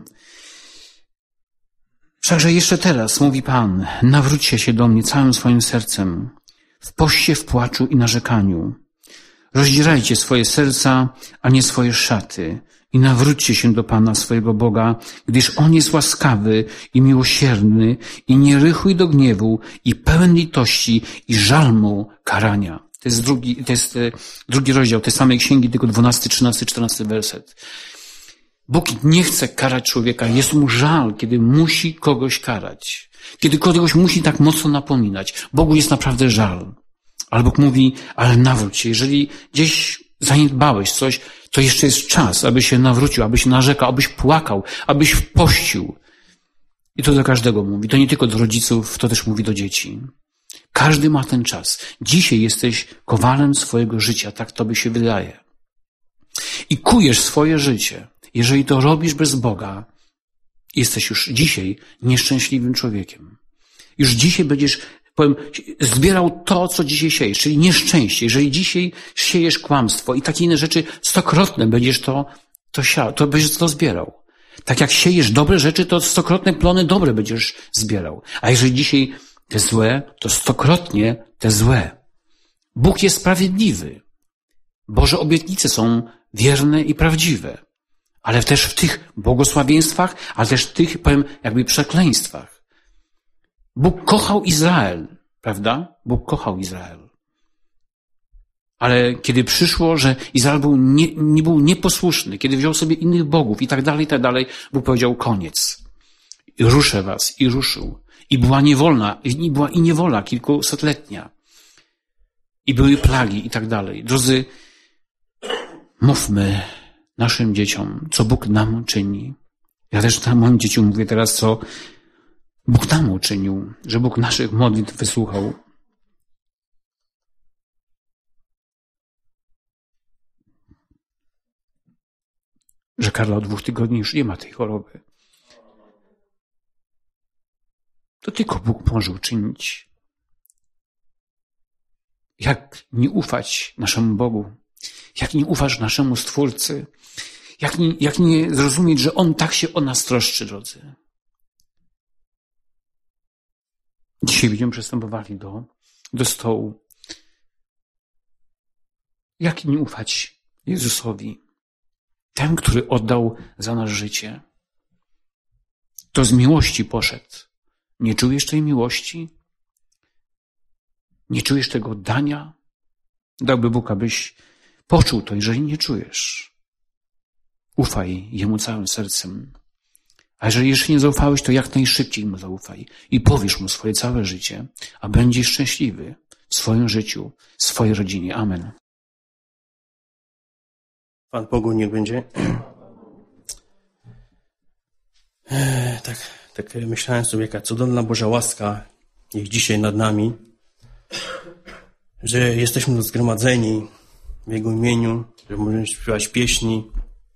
Wszakże jeszcze teraz, mówi Pan, nawróćcie się do mnie całym swoim sercem, w poście, w płaczu i narzekaniu. Rozdzierajcie swoje serca, a nie swoje szaty i nawróćcie się do Pana swojego Boga, gdyż On jest łaskawy i miłosierny i nierychły do gniewu i pełen litości i żalmu karania. To jest drugi rozdział tej samej księgi, tylko 12, 13, 14 werset. Bóg nie chce karać człowieka. Jest mu żal, kiedy musi kogoś karać. Kiedy kogoś musi tak mocno napominać. Bogu jest naprawdę żal. Ale Bóg mówi, ale nawróć się. Jeżeli gdzieś zaniedbałeś coś, to jeszcze jest czas, abyś się nawrócił, abyś narzekał, abyś płakał, abyś pościł. I to do każdego mówi. To nie tylko do rodziców, to też mówi do dzieci. Każdy ma ten czas. Dzisiaj jesteś kowalem swojego życia, tak tobie się wydaje. I kujesz swoje życie. Jeżeli to robisz bez Boga, jesteś już dzisiaj nieszczęśliwym człowiekiem. Już dzisiaj będziesz, zbierał to, co dzisiaj siejesz, czyli nieszczęście. Jeżeli dzisiaj siejesz kłamstwo i takie inne rzeczy, stokrotne będziesz to będziesz to zbierał. Tak jak siejesz dobre rzeczy, to stokrotne plony dobre będziesz zbierał. A jeżeli dzisiaj te złe, to stokrotnie te złe. Bóg jest sprawiedliwy. Boże obietnice są wierne i prawdziwe. Ale też w tych błogosławieństwach, ale też w tych, jakby przekleństwach. Bóg kochał Izrael, prawda? Bóg kochał Izrael. Ale kiedy przyszło, że Izrael nie był nieposłuszny, kiedy wziął sobie innych bogów i tak dalej, Bóg powiedział koniec. I ruszę was. I ruszył. I była niewola kilkusetletnia. I były plagi i tak dalej. Drodzy, mówmy naszym dzieciom, co Bóg nam czyni. Ja też moim dzieciom mówię teraz, co Bóg nam uczynił, że Bóg naszych modlitw wysłuchał. Że Karla od 2 tygodni już nie ma tej choroby. To tylko Bóg może uczynić. Jak nie ufać naszemu Bogu? Jak nie ufasz naszemu Stwórcy? Jak nie zrozumieć, że On tak się o nas troszczy, drodzy? Dzisiaj będziemy przystępowali do stołu. Jak nie ufać Jezusowi? Ten, który oddał za nas życie. To z miłości poszedł. Nie czujesz tej miłości? Nie czujesz tego oddania? Dałby Bóg, abyś poczuł to, jeżeli nie czujesz. Ufaj Jemu całym sercem. A jeżeli jeszcze nie zaufałeś, to jak najszybciej Mu zaufaj i powierz Mu swoje całe życie, a będziesz szczęśliwy w swoim życiu, w swojej rodzinie. Amen. Pan Bogu niech będzie. Tak myślałem sobie, jaka cudowna Boża łaska jest dzisiaj nad nami, że jesteśmy tu zgromadzeni w Jego imieniu, że możemy śpiewać pieśni.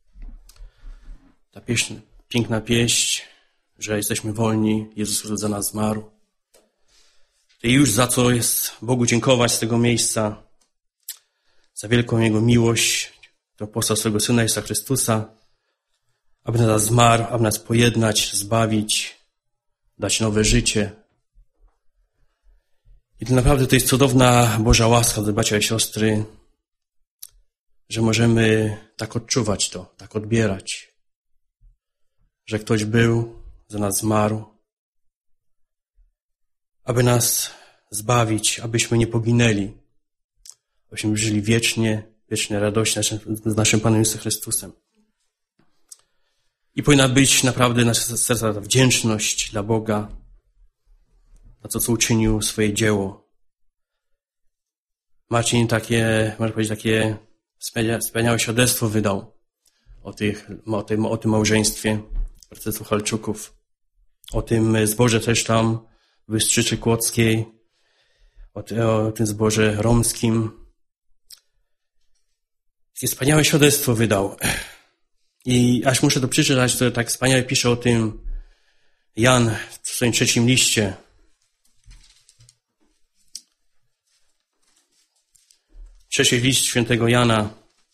Ta pieśń, piękna pieśń, że jesteśmy wolni, Jezus za nas zmarł. I już za co jest Bogu dziękować z tego miejsca, za wielką Jego miłość, to posłał swego Syna Jezusa Chrystusa, aby nas zmarł, aby nas pojednać, zbawić, dać nowe życie. I to naprawdę to jest cudowna Boża łaska, bracia i siostry, że możemy tak odczuwać to, tak odbierać, że ktoś był, za nas zmarł, aby nas zbawić, abyśmy nie poginęli, abyśmy żyli wiecznie radość z naszym Panem Jezusem Chrystusem. I powinna być naprawdę nasze serca wdzięczność dla Boga za to, co uczynił swoje dzieło. Marcin takie, można powiedzieć, takie wspaniałe świadectwo wydał o tym małżeństwie braterstwa Halczuków. O tym zborze też tam w Bystrzycy Kłodzkiej, o tym zborze romskim. Takie wspaniałe świadectwo wydał. I aż muszę to przeczytać, to tak wspaniale pisze o tym Jan w swoim 3. liście. Trzeci list świętego Jana.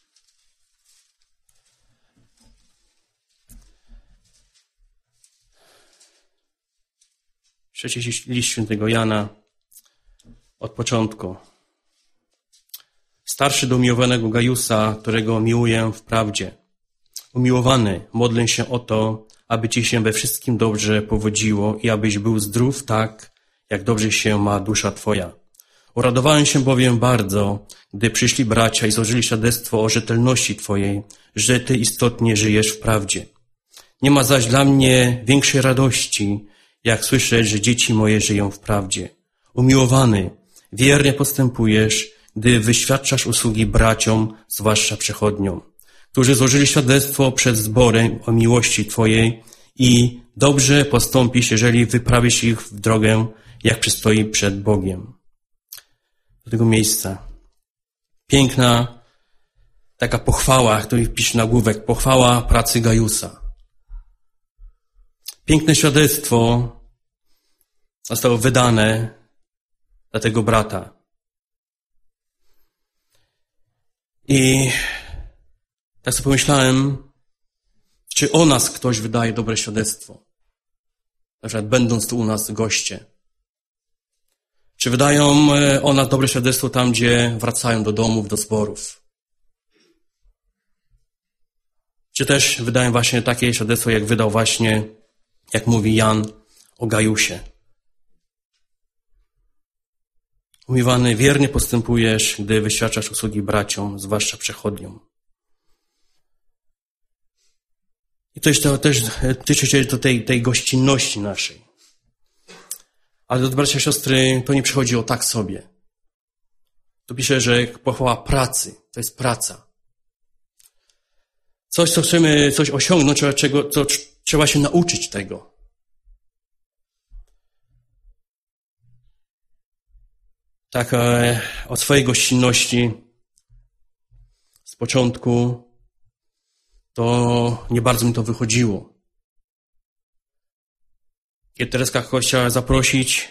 Trzeci list świętego Jana od początku. Starszy do umiłowanego Gajusa, którego miłuję w prawdzie. Umiłowany, modlę się o to, aby Ci się we wszystkim dobrze powodziło i abyś był zdrów tak, jak dobrze się ma dusza Twoja. Uradowałem się bowiem bardzo, gdy przyszli bracia i złożyli świadectwo o rzetelności Twojej, że Ty istotnie żyjesz w prawdzie. Nie ma zaś dla mnie większej radości, jak słyszeć, że dzieci moje żyją w prawdzie. Umiłowany, wiernie postępujesz, gdy wyświadczasz usługi braciom, zwłaszcza przechodniom, którzy złożyli świadectwo przed zborem o miłości Twojej i dobrze postąpisz, jeżeli wyprawisz ich w drogę, jak przystoi przed Bogiem. Do tego miejsca. Piękna taka pochwała, której pisze nagłówek, pochwała pracy Gajusa. Piękne świadectwo zostało wydane dla tego brata. I tak sobie pomyślałem, czy o nas ktoś wydaje dobre świadectwo? Na przykład będąc tu u nas goście. Czy wydają o nas dobre świadectwo tam, gdzie wracają do domów, do zborów? Czy też wydają właśnie takie świadectwo, jak wydał właśnie, jak mówi Jan o Gajusie? Umiłowany, wiernie postępujesz, gdy wyświadczasz usługi braciom, zwłaszcza przechodniom. I to też tyczy się do tej gościnności naszej. Ale do bracia i siostry, to nie przychodzi o tak sobie. Tu pisze, że pochwała pracy, to jest praca. Coś, co chcemy coś osiągnąć, co trzeba się nauczyć tego. Tak od swojej gościnności z początku to nie bardzo mi to wychodziło. Kiedy Tereska kogoś chciała zaprosić,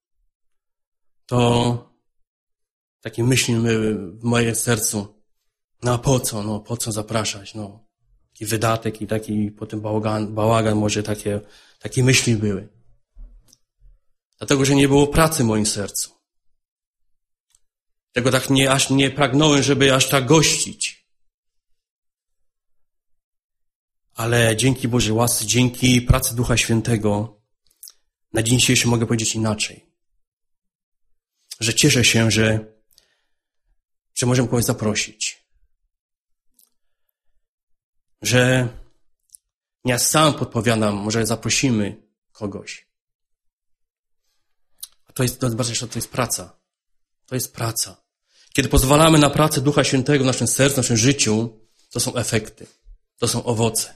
to takie myśli w moim sercu, no a po co? No po co zapraszać? No, taki wydatek i taki potem bałagan może takie myśli były. Dlatego, że nie było pracy w moim sercu. Tego tak aż nie pragnąłem, żeby aż tak gościć. Ale dzięki Bożej łasce, dzięki pracy Ducha Świętego na dzień dzisiejszy mogę powiedzieć inaczej. Że cieszę się, że możemy kogoś zaprosić. że ja sam podpowiadam, może zaprosimy kogoś. A to jest praca. To jest praca. Kiedy pozwalamy na pracę Ducha Świętego w naszym sercu, w naszym życiu, to są efekty, to są owoce.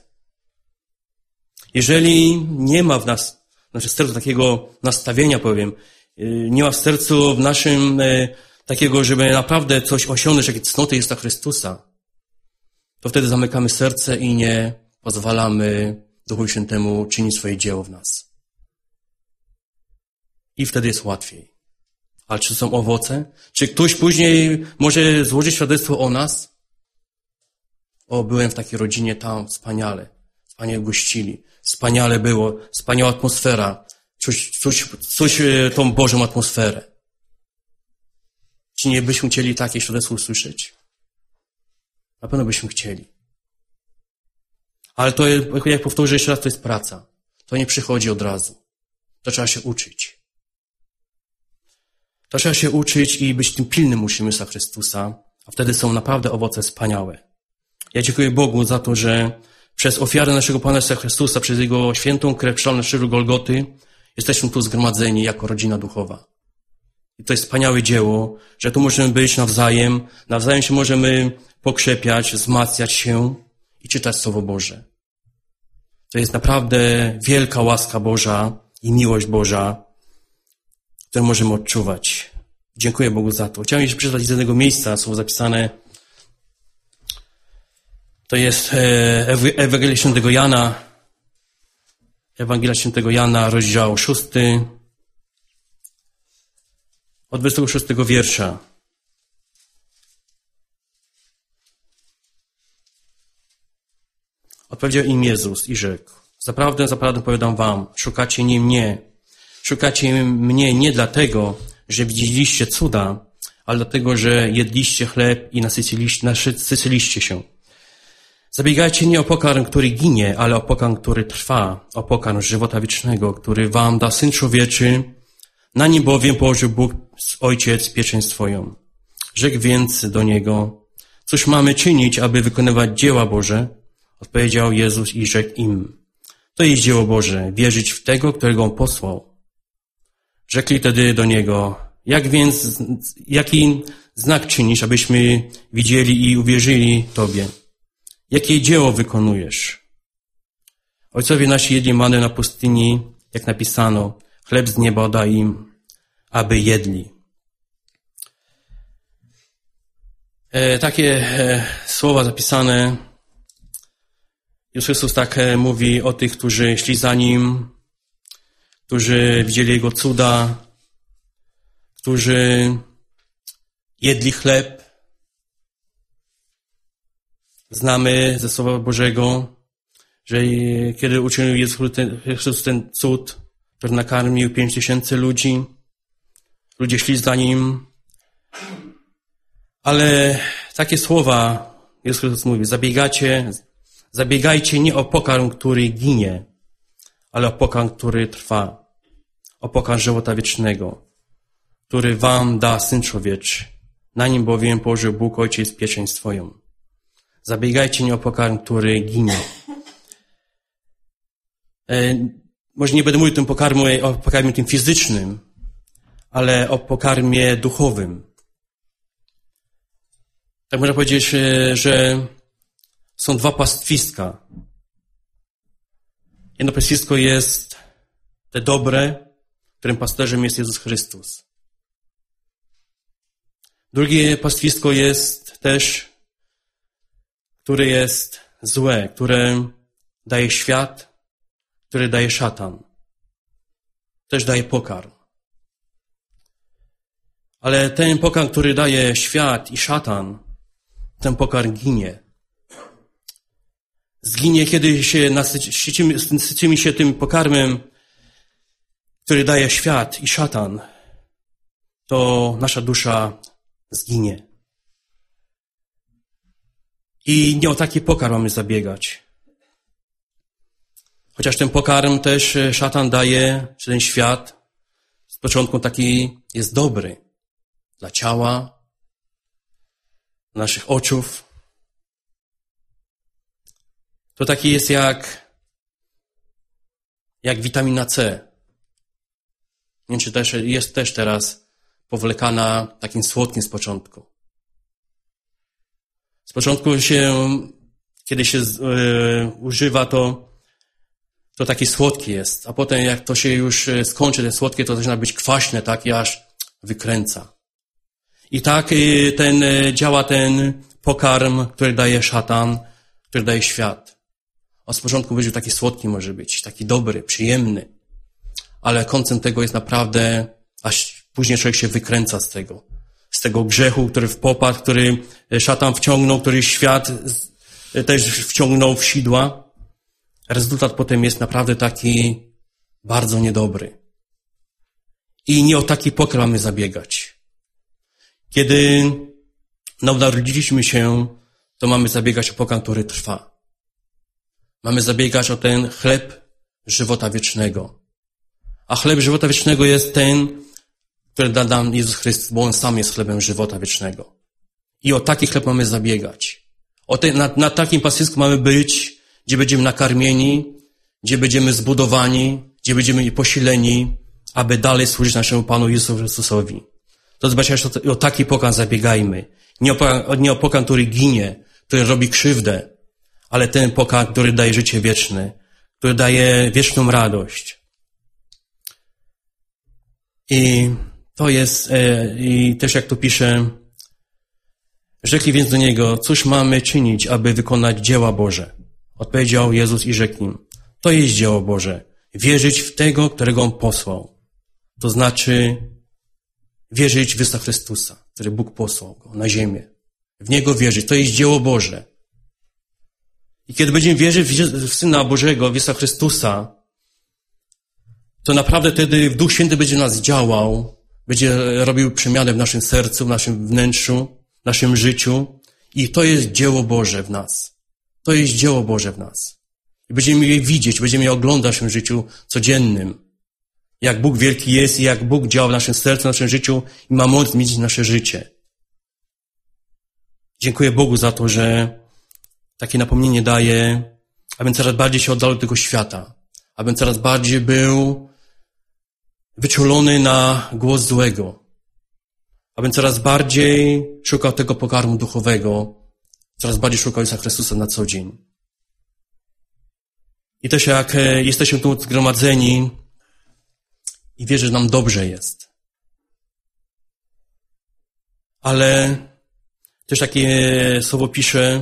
Jeżeli nie ma w naszym sercu takiego nastawienia, nie ma w sercu w naszym takiego, żeby naprawdę coś osiągnąć, jakie cnoty Jezusa Chrystusa, to wtedy zamykamy serce i nie pozwalamy Duchu Świętemu czynić swoje dzieło w nas. I wtedy jest łatwiej. Ale czy są owoce? Czy ktoś później może złożyć świadectwo o nas? O, byłem w takiej rodzinie tam, wspaniale. Wspaniale gościli. Wspaniale było. Wspaniała atmosfera. Czuć tą Bożą atmosferę. Czy nie byśmy chcieli takie świadectwo usłyszeć? Na pewno byśmy chcieli. Ale to, jak powtórzę jeszcze raz, to jest praca. To nie przychodzi od razu. To trzeba się uczyć. To trzeba się uczyć i być tym pilnym uczniem Jezusa Chrystusa, a wtedy są naprawdę owoce wspaniałe. Ja dziękuję Bogu za to, że przez ofiarę naszego Pana Jezusa Chrystusa, przez Jego świętą krew przelana na krzyżu Golgoty, jesteśmy tu zgromadzeni jako rodzina duchowa. I to jest wspaniałe dzieło, że tu możemy być nawzajem się możemy pokrzepiać, wzmacniać się i czytać Słowo Boże. To jest naprawdę wielka łaska Boża i miłość Boża, którą możemy odczuwać. Dziękuję Bogu za to. Chciałem jeszcze przeczytać z jednego miejsca, słowo zapisane. To jest Ewangelia Świętego Jana. Ewangelia Świętego Jana, rozdział 6. Od 26 wiersza. Odpowiedział im Jezus i rzekł: Zaprawdę, zaprawdę powiadam wam, szukacie nie mnie. Szukacie mnie nie dlatego, że widzieliście cuda, ale dlatego, że jedliście chleb i nasyciliście się. Zabiegajcie nie o pokarm, który ginie, ale o pokarm, który trwa, o pokarm żywota wiecznego, który wam da Syn Człowieczy. Na nim bowiem położył Bóg Ojciec pieczęć swoją. Rzekł więc do niego: Cóż mamy czynić, aby wykonywać dzieła Boże? Odpowiedział Jezus i rzekł im: To jest dzieło Boże, wierzyć w tego, którego On posłał. Rzekli wtedy do Niego: Jaki znak czynisz, abyśmy widzieli i uwierzyli Tobie? Jakie dzieło wykonujesz? Ojcowie nasi jedli manę na pustyni, jak napisano: Chleb z nieba daj im, aby jedli. Takie słowa zapisane. Jezus Chrystus tak mówi o tych, którzy szli za Nim, którzy widzieli Jego cuda, którzy jedli chleb. Znamy ze Słowa Bożego, że kiedy uczynił Jezus Chrystus ten cud, który nakarmił 5000 ludzi, ludzie szli za Nim, ale takie słowa Jezus Chrystus mówi: zabiegajcie nie o pokarm, który ginie, ale o pokarm, który trwa, o pokarm żywota wiecznego, który wam da Syn Człowieczy. Na nim bowiem położył Bóg Ojciec pieczęć swoją. Zabiegajcie nie o pokarm, który ginie. Może nie będę mówił o pokarmie tym fizycznym, ale o pokarmie duchowym. Tak można powiedzieć, że są dwa pastwiska. Jedno pastwisko jest te dobre, którym pasterzem jest Jezus Chrystus. Drugie pastwisko jest też, które jest złe, które daje świat, które daje szatan. Też daje pokarm. Ale ten pokarm, który daje świat i szatan, ten pokarm ginie. Zginie, kiedy się nasycimy się tym pokarmem, który daje świat i szatan, to nasza dusza zginie. I nie o taki pokarm mamy zabiegać. Chociaż ten pokarm też szatan daje, czy ten świat z początku taki jest dobry dla ciała, dla naszych oczów. to taki jest jak witamina C. Nie wiem, czy też jest też teraz powlekana takim słodkim z początku. Z początku kiedy się używa, to taki słodki jest, a potem jak to się już skończy, te słodkie, to zaczyna być kwaśne, tak, i aż wykręca. I tak działa ten pokarm, który daje szatan, który daje świat. A z początku będzie taki słodki może być, taki dobry, przyjemny, ale końcem tego jest naprawdę, aż później człowiek się wykręca z tego grzechu, który popadł, który szatan wciągnął, który świat też wciągnął w sidła. Rezultat potem jest naprawdę taki bardzo niedobry. I nie o taki pokarm mamy zabiegać. Kiedy narodziliśmy się, to mamy zabiegać o pokarm, który trwa. Mamy zabiegać o ten chleb żywota wiecznego. A chleb żywota wiecznego jest ten, który da nam Jezus Chrystus, bo On sam jest chlebem żywota wiecznego. I o taki chleb mamy zabiegać. Na takim pastwisku mamy być, gdzie będziemy nakarmieni, gdzie będziemy zbudowani, gdzie będziemy posileni, aby dalej służyć naszemu Panu Jezusowi Chrystusowi. To zobaczcie, o taki pokarm zabiegajmy. Nie o pokarm, który ginie, który robi krzywdę, ale ten pokarm, który daje życie wieczne, który daje wieczną radość. I to jest, i też jak tu pisze, rzekli więc do Niego, cóż mamy czynić, aby wykonać dzieła Boże? Odpowiedział Jezus i rzekł im, to jest dzieło Boże, wierzyć w Tego, którego On posłał. To znaczy wierzyć w Jezusa Chrystusa, który Bóg posłał Go na ziemię. W Niego wierzyć, to jest dzieło Boże. I kiedy będziemy wierzyć w Syna Bożego, w Jezusa Chrystusa, to naprawdę wtedy Duch Święty będzie w nas działał, będzie robił przemianę w naszym sercu, w naszym wnętrzu, w naszym życiu. I to jest dzieło Boże w nas. To jest dzieło Boże w nas. I będziemy je widzieć, będziemy je oglądać w naszym życiu codziennym. Jak Bóg wielki jest i jak Bóg działa w naszym sercu, w naszym życiu i ma moc zmienić nasze życie. Dziękuję Bogu za to, że takie napomnienie daje, abym coraz bardziej się oddalał do tego świata. Abym coraz bardziej był wyczulony na głos złego. Abym coraz bardziej szukał tego pokarmu duchowego. Coraz bardziej szukał Jezusa Chrystusa na co dzień. I też jak jesteśmy tu zgromadzeni i wierzę, że nam dobrze jest. Ale też takie słowo pisze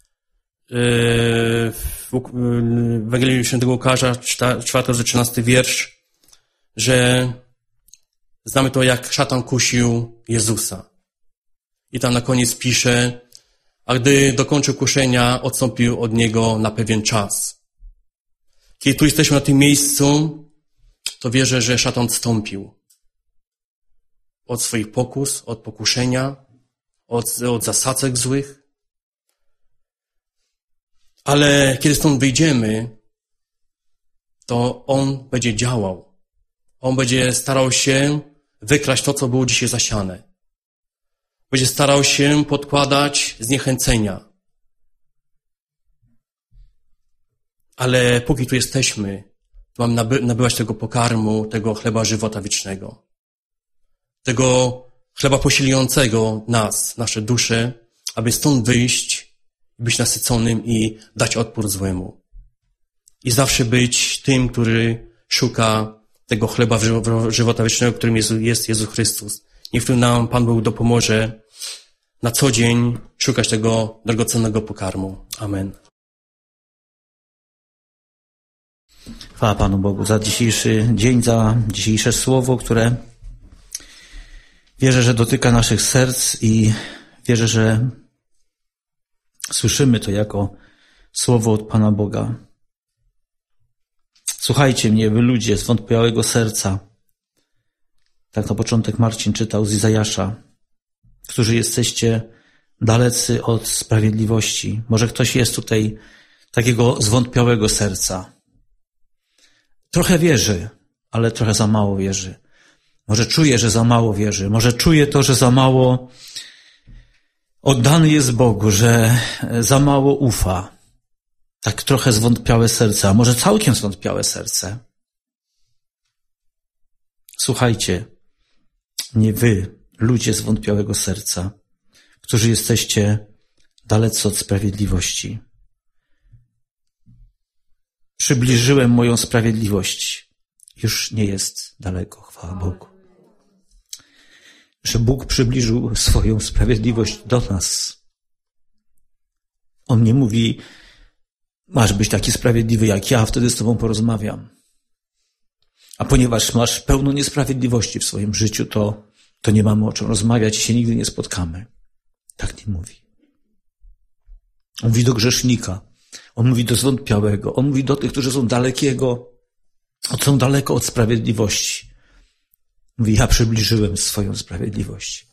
w Ewangelii Świętego Łukasza, 4-13 wiersz, że znamy to, jak szatan kusił Jezusa. I tam na koniec pisze, a gdy dokończył kuszenia, odstąpił od Niego na pewien czas. Kiedy tu jesteśmy na tym miejscu, to wierzę, że szatan odstąpił od swoich pokus, od pokuszenia, od zasadzek złych. Ale kiedy stąd wyjdziemy, to on będzie działał. On będzie starał się wykraść to, co było dzisiaj zasiane. Będzie starał się podkładać zniechęcenia. Ale póki tu jesteśmy, to mamy nabywać tego pokarmu, tego chleba żywota wiecznego. Tego chleba posiliającego nas, nasze dusze, aby stąd wyjść, być nasyconym i dać odpór złemu. I zawsze być tym, który szuka tego chleba żywota wiecznego, którym jest Jezus Chrystus. Niech tu nam Pan Bóg dopomoże na co dzień szukać tego drogocennego pokarmu. Amen. Chwała Panu Bogu za dzisiejszy dzień, za dzisiejsze słowo, które wierzę, że dotyka naszych serc i wierzę, że słyszymy to jako słowo od Pana Boga. Słuchajcie mnie, wy ludzie zwątpiałego serca. Tak na początek Marcin czytał z Izajasza, którzy jesteście dalecy od sprawiedliwości. Może ktoś jest tutaj takiego zwątpiałego serca. Trochę wierzy, ale trochę za mało wierzy. Może czuje, że za mało wierzy. Może czuje to, że za mało oddany jest Bogu, że za mało ufa. tak trochę zwątpiałe serce, a może całkiem zwątpiałe serce. Słuchajcie, nie wy, ludzie zwątpiałego serca, którzy jesteście dalece od sprawiedliwości. Przybliżyłem moją sprawiedliwość. Już nie jest daleko, chwała Bogu. Że Bóg przybliżył swoją sprawiedliwość do nas. On nie mówi, masz być taki sprawiedliwy jak ja, wtedy z tobą porozmawiam. A ponieważ masz pełno niesprawiedliwości w swoim życiu, to nie mamy o czym rozmawiać i się nigdy nie spotkamy. Tak nie mówi. On mówi do grzesznika. On mówi do zwątpiałego. On mówi do tych, którzy są są daleko od sprawiedliwości. Mówi, ja przybliżyłem swoją sprawiedliwość.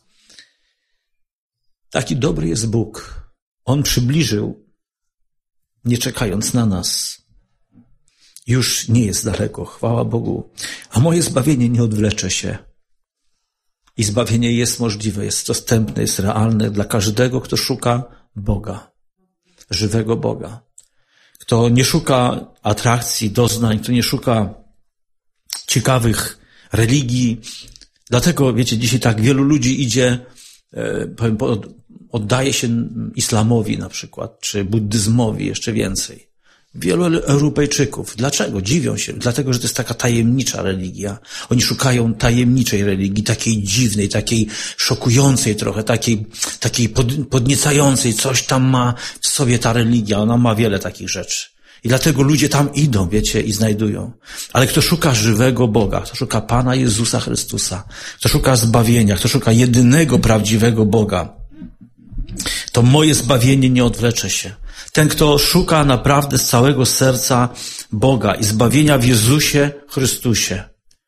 Taki dobry jest Bóg. On przybliżył, nie czekając na nas. Już nie jest daleko, chwała Bogu. A moje zbawienie nie odwlecze się. I zbawienie jest możliwe, jest dostępne, jest realne dla każdego, kto szuka Boga. Żywego Boga. Kto nie szuka atrakcji, doznań, kto nie szuka ciekawych religii. Dlatego, wiecie, dzisiaj tak wielu ludzi idzie, oddaje się islamowi na przykład, czy buddyzmowi jeszcze więcej. Wielu Europejczyków. Dlaczego? Dziwią się. Dlatego, że to jest taka tajemnicza religia. Oni szukają tajemniczej religii, takiej dziwnej, takiej szokującej trochę, takiej podniecającej. Coś tam ma w sobie ta religia. Ona ma wiele takich rzeczy. I dlatego ludzie tam idą, wiecie, i znajdują. Ale kto szuka żywego Boga, kto szuka Pana Jezusa Chrystusa, kto szuka zbawienia, kto szuka jedynego prawdziwego Boga, to moje zbawienie nie odwlecze się. Ten, kto szuka naprawdę z całego serca Boga i zbawienia w Jezusie Chrystusie.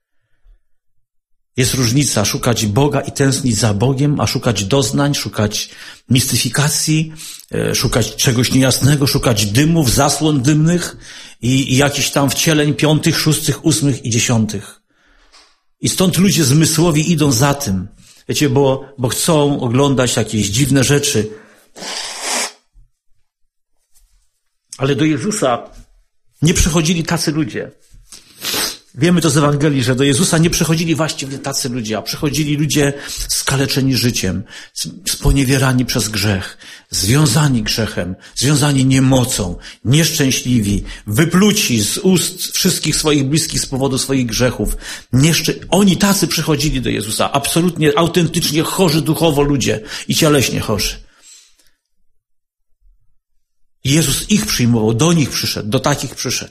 Jest różnica szukać Boga i tęsknić za Bogiem, a szukać doznań, szukać mistyfikacji, szukać czegoś niejasnego, szukać dymów, zasłon dymnych i jakichś tam wcieleń 5., 6., 8. i 10. I stąd ludzie zmysłowi idą za tym. Wiecie, bo chcą oglądać jakieś dziwne rzeczy. Ale do Jezusa nie przychodzili tacy ludzie. Wiemy to z Ewangelii, że do Jezusa nie przychodzili właściwie tacy ludzie, a przychodzili ludzie skaleczeni życiem, sponiewierani przez grzech, związani grzechem, związani niemocą, nieszczęśliwi, wypluci z ust wszystkich swoich bliskich z powodu swoich grzechów. Oni tacy przychodzili do Jezusa, absolutnie, autentycznie chorzy duchowo ludzie i cieleśnie chorzy. I Jezus ich przyjmował, do nich przyszedł, do takich przyszedł.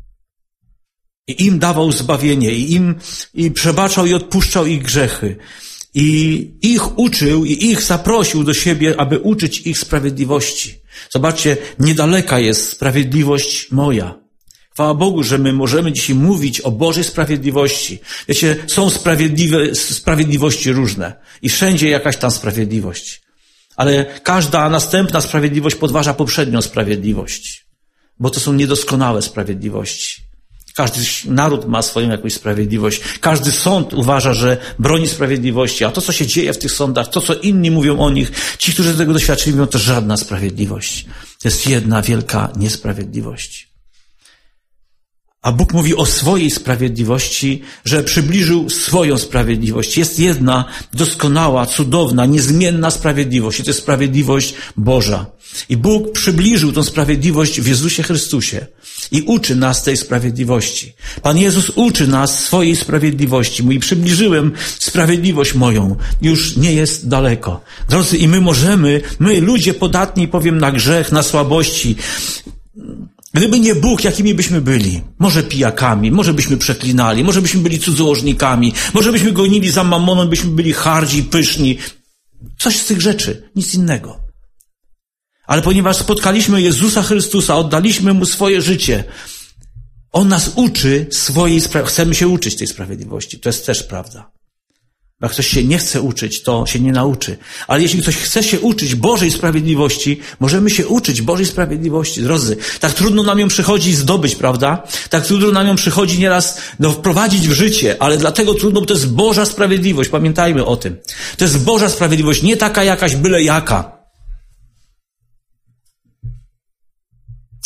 I im dawał zbawienie, i przebaczał i odpuszczał ich grzechy. I ich uczył, i ich zaprosił do siebie, aby uczyć ich sprawiedliwości. Zobaczcie, niedaleka jest sprawiedliwość moja. Chwała Bogu, że my możemy dzisiaj mówić o Bożej sprawiedliwości. Wiecie, są sprawiedliwości różne. I wszędzie jakaś tam sprawiedliwość. Ale każda następna sprawiedliwość podważa poprzednią sprawiedliwość. Bo to są niedoskonałe sprawiedliwości. Każdy naród ma swoją jakąś sprawiedliwość. Każdy sąd uważa, że broni sprawiedliwości. A to, co się dzieje w tych sądach, to, co inni mówią o nich, ci, którzy tego doświadczyli, mówią, to żadna sprawiedliwość. To jest jedna wielka niesprawiedliwość. A Bóg mówi o swojej sprawiedliwości, że przybliżył swoją sprawiedliwość. Jest jedna doskonała, cudowna, niezmienna sprawiedliwość. I to jest sprawiedliwość Boża. I Bóg przybliżył tą sprawiedliwość w Jezusie Chrystusie. I uczy nas tej sprawiedliwości. Pan Jezus uczy nas swojej sprawiedliwości. Mówi, przybliżyłem sprawiedliwość moją. Już nie jest daleko. Drodzy, i my ludzie podatni, powiem, na grzech, na słabości. Gdyby nie Bóg, jakimi byśmy byli? Może pijakami, może byśmy przeklinali, może byśmy byli cudzołożnikami, może byśmy gonili za mamoną, byśmy byli hardzi, pyszni. Coś z tych rzeczy, nic innego. Ale ponieważ spotkaliśmy Jezusa Chrystusa, oddaliśmy Mu swoje życie, On nas uczy swojej sprawiedliwości. Chcemy się uczyć tej sprawiedliwości. To jest też prawda. Jak ktoś się nie chce uczyć, to się nie nauczy. Ale jeśli ktoś chce się uczyć Bożej sprawiedliwości, możemy się uczyć Bożej sprawiedliwości. Drodzy, tak trudno nam ją przychodzi zdobyć, prawda? Tak trudno nam ją przychodzi nieraz wprowadzić w życie, ale dlatego trudno, bo to jest Boża sprawiedliwość. Pamiętajmy o tym. To jest Boża sprawiedliwość, nie taka jakaś byle jaka.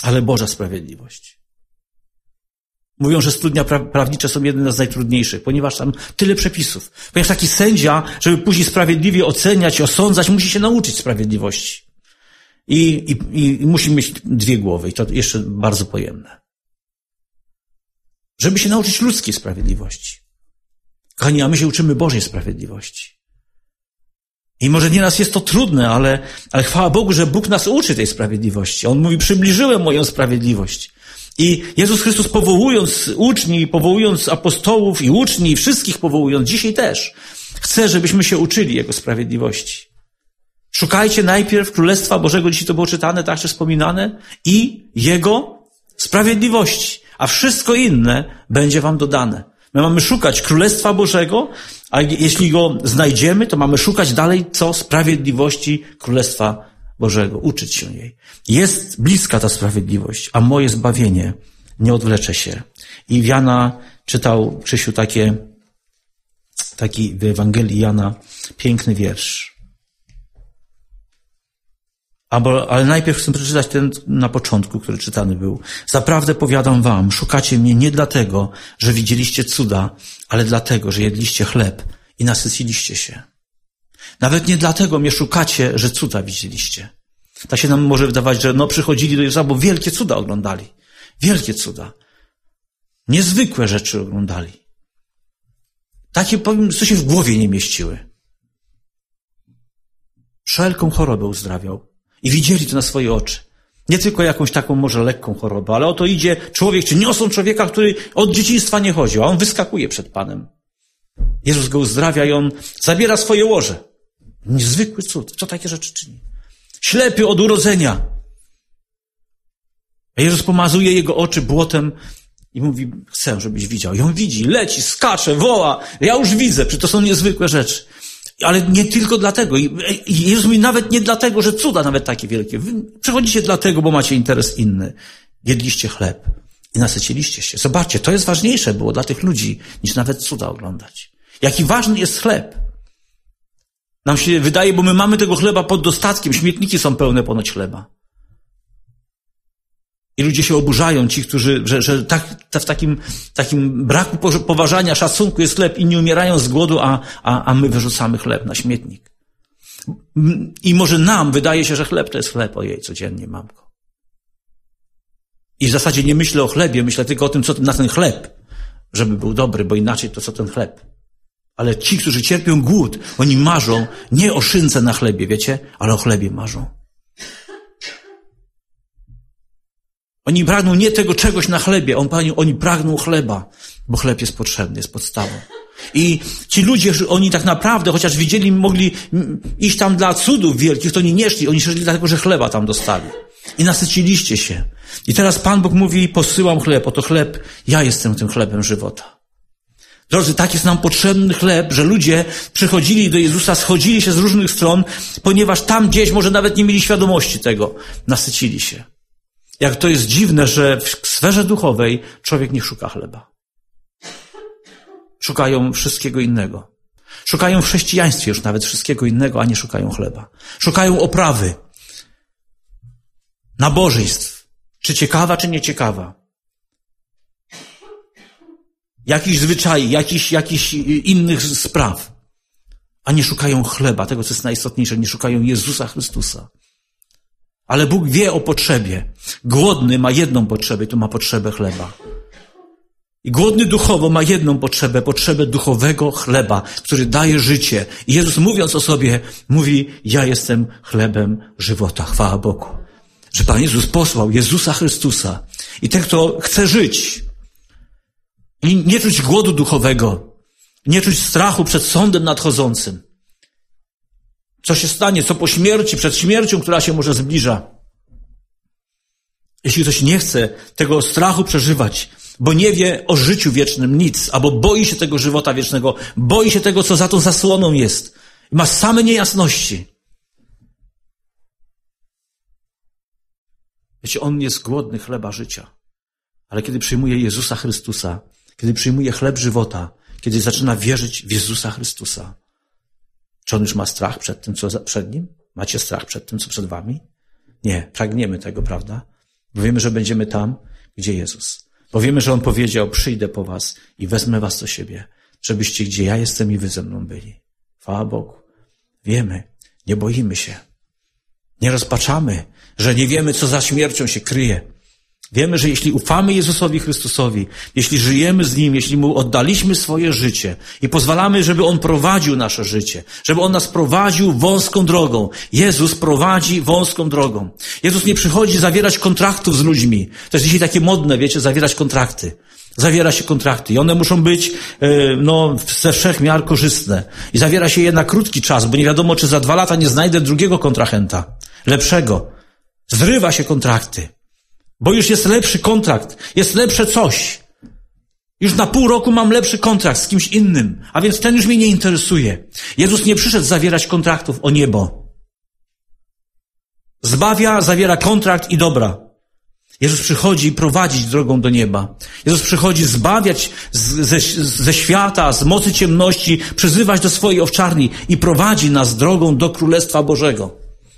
ale Boża sprawiedliwość. Mówią, że studnia prawnicze są jedne z najtrudniejszych, ponieważ tam tyle przepisów. Ponieważ taki sędzia, żeby później sprawiedliwie oceniać, osądzać, musi się nauczyć sprawiedliwości. I musi mieć dwie głowy i to jeszcze bardzo pojemne. Żeby się nauczyć ludzkiej sprawiedliwości. Kochani, a my się uczymy Bożej sprawiedliwości. I może nieraz jest to trudne, ale chwała Bogu, że Bóg nas uczy tej sprawiedliwości. On mówi, przybliżyłem moją sprawiedliwość. I Jezus Chrystus powołując uczniów, powołując apostołów i uczniów, wszystkich powołując, dzisiaj też, chce, żebyśmy się uczyli Jego sprawiedliwości. Szukajcie najpierw Królestwa Bożego, dzisiaj to było czytane, także wspominane, i Jego sprawiedliwości, a wszystko inne będzie wam dodane. My mamy szukać Królestwa Bożego, a jeśli go znajdziemy, to mamy szukać dalej co? Sprawiedliwości Królestwa Bożego. Uczyć się jej. Jest bliska ta sprawiedliwość, a moje zbawienie nie odwlecze się. I Jana czytał, Krzysiu, taki w Ewangelii Jana piękny wiersz. Ale najpierw chcę przeczytać ten na początku, który czytany był. Zaprawdę powiadam wam, szukacie mnie nie dlatego, że widzieliście cuda, ale dlatego, że jedliście chleb i nasyciliście się. Nawet nie dlatego mnie szukacie, że cuda widzieliście. Tak się nam może wydawać, że przychodzili do Jezusa, bo wielkie cuda oglądali. Wielkie cuda. Niezwykłe rzeczy oglądali. Takie, powiem, co się w głowie nie mieściły. Wszelką chorobę uzdrawiał. I widzieli to na swoje oczy. Nie tylko jakąś taką może lekką chorobę, ale oto idzie człowiek, czy niosą człowieka, który od dzieciństwa nie chodził, a on wyskakuje przed Panem. Jezus go uzdrawia i on zabiera swoje łoże. Niezwykły cud. Co takie rzeczy czyni? Ślepy od urodzenia. A Jezus pomazuje jego oczy błotem i mówi, chcę, żebyś widział. I on widzi, leci, skacze, woła. Ja już widzę, przecież to są niezwykłe rzeczy. Ale nie tylko dlatego. I Jezus mówi, nawet nie dlatego, że cuda nawet takie wielkie. Wy przychodzicie dlatego, bo macie interes inny. Jedliście chleb i nasyciliście się. Zobaczcie, to jest ważniejsze było dla tych ludzi, niż nawet cuda oglądać. Jaki ważny jest chleb. Nam się wydaje, bo my mamy tego chleba pod dostatkiem. Śmietniki są pełne ponoć chleba. I ludzie się oburzają, ci, którzy, że w takim braku poważania, szacunku jest chleb, inni umierają z głodu, a my wyrzucamy chleb na śmietnik. I może nam wydaje się, że chleb to jest chleb. Ojej, codziennie mam go. I w zasadzie nie myślę o chlebie, myślę tylko o tym, co na ten chleb, żeby był dobry, bo inaczej to co ten chleb. Ale ci, którzy cierpią głód, oni marzą nie o szynce na chlebie, wiecie, ale o chlebie marzą. Oni pragną nie tego czegoś na chlebie, oni pragną chleba, bo chleb jest potrzebny, jest podstawą. I ci ludzie, oni tak naprawdę, chociaż widzieli, mogli iść tam dla cudów wielkich, to oni nie szli, oni szli dlatego, że chleba tam dostali. I nasyciliście się. I teraz Pan Bóg mówi, posyłam chleb, oto chleb, ja jestem tym chlebem żywota. Drodzy, tak jest nam potrzebny chleb, że ludzie przychodzili do Jezusa, schodzili się z różnych stron, ponieważ tam gdzieś może nawet nie mieli świadomości tego, nasycili się. Jak to jest dziwne, że w sferze duchowej człowiek nie szuka chleba. Szukają wszystkiego innego. Szukają w chrześcijaństwie już nawet wszystkiego innego, a nie szukają chleba. Szukają oprawy, nabożeństw. Czy ciekawa, czy nieciekawa. Jakichś zwyczai, jakichś innych spraw. A nie szukają chleba, tego co jest najistotniejsze, nie szukają Jezusa Chrystusa. Ale Bóg wie o potrzebie. Głodny ma jedną potrzebę, to ma potrzebę chleba. I głodny duchowo ma jedną potrzebę duchowego chleba, który daje życie. I Jezus mówiąc o sobie, mówi, ja jestem chlebem żywota. Chwała Bogu. Że Pan Jezus posłał Jezusa Chrystusa. I ten, kto chce żyć, i nie czuć głodu duchowego, nie czuć strachu przed sądem nadchodzącym. Co się stanie, co po śmierci, przed śmiercią, która się może zbliża. Jeśli ktoś nie chce tego strachu przeżywać, bo nie wie o życiu wiecznym nic, albo boi się tego żywota wiecznego, boi się tego, co za tą zasłoną jest, ma same niejasności. Wiecie, on jest głodny chleba życia. Ale kiedy przyjmuje Jezusa Chrystusa, kiedy przyjmuje chleb żywota, kiedy zaczyna wierzyć w Jezusa Chrystusa, czy on już ma strach przed tym, co przed nim? Macie strach przed tym, co przed wami? Nie, pragniemy tego, prawda? Bo wiemy, że będziemy tam, gdzie Jezus. Bo wiemy, że On powiedział, przyjdę po was i wezmę was do siebie, żebyście gdzie ja jestem i wy ze mną byli. Chwała Bogu. Wiemy, nie boimy się. Nie rozpaczamy, że nie wiemy, co za śmiercią się kryje. Wiemy, że jeśli ufamy Jezusowi Chrystusowi, jeśli żyjemy z Nim, jeśli Mu oddaliśmy swoje życie i pozwalamy, żeby On prowadził nasze życie, żeby On nas prowadził wąską drogą. Jezus prowadzi wąską drogą. Jezus nie przychodzi zawierać kontraktów z ludźmi. To jest dzisiaj takie modne, wiecie, zawierać kontrakty. Zawiera się kontrakty i one muszą być ze wszech miar korzystne. I zawiera się je na krótki czas, bo nie wiadomo, czy za 2 lata nie znajdę drugiego kontrahenta, lepszego. Zrywa się kontrakty. Bo już jest lepszy kontrakt, jest lepsze coś. Już na pół roku mam lepszy kontrakt z kimś innym, a więc ten już mnie nie interesuje. Jezus nie przyszedł zawierać kontraktów o niebo. Zbawia, zawiera kontrakt i dobra. Jezus przychodzi prowadzić drogą do nieba. Jezus przychodzi zbawiać ze świata, z mocy ciemności, przyzywać do swojej owczarni i prowadzi nas drogą do Królestwa Bożego.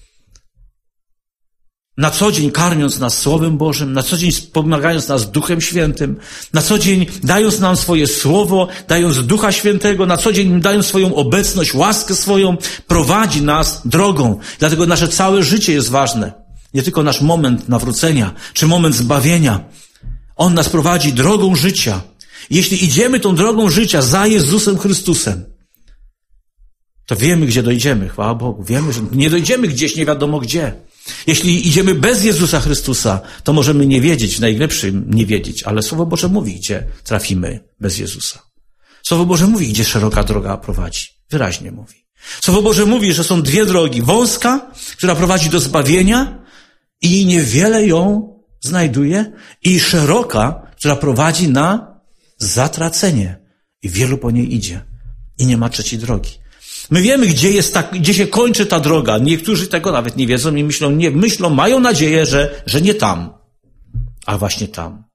Na co dzień karmiąc nas Słowem Bożym, na co dzień pomagając nas Duchem Świętym, na co dzień dając nam swoje Słowo, dając Ducha Świętego, na co dzień dając swoją obecność, łaskę swoją, prowadzi nas drogą. Dlatego nasze całe życie jest ważne. Nie tylko nasz moment nawrócenia, czy moment zbawienia. On nas prowadzi drogą życia. Jeśli idziemy tą drogą życia za Jezusem Chrystusem, to wiemy, gdzie dojdziemy, chwała Bogu. Wiemy, że nie dojdziemy gdzieś nie wiadomo gdzie. Jeśli idziemy bez Jezusa Chrystusa, to możemy nie wiedzieć, najlepszym nie wiedzieć, ale Słowo Boże mówi, gdzie trafimy bez Jezusa. Słowo Boże mówi, gdzie szeroka droga prowadzi. Wyraźnie mówi. Słowo Boże mówi, że są 2 drogi. Wąska, która prowadzi do zbawienia i niewiele ją znajduje, i szeroka, która prowadzi na zatracenie. I wielu po niej idzie. I nie ma trzeciej drogi. My wiemy, gdzie się kończy ta droga. Niektórzy tego nawet nie wiedzą i myślą, mają nadzieję, że nie tam, a właśnie tam.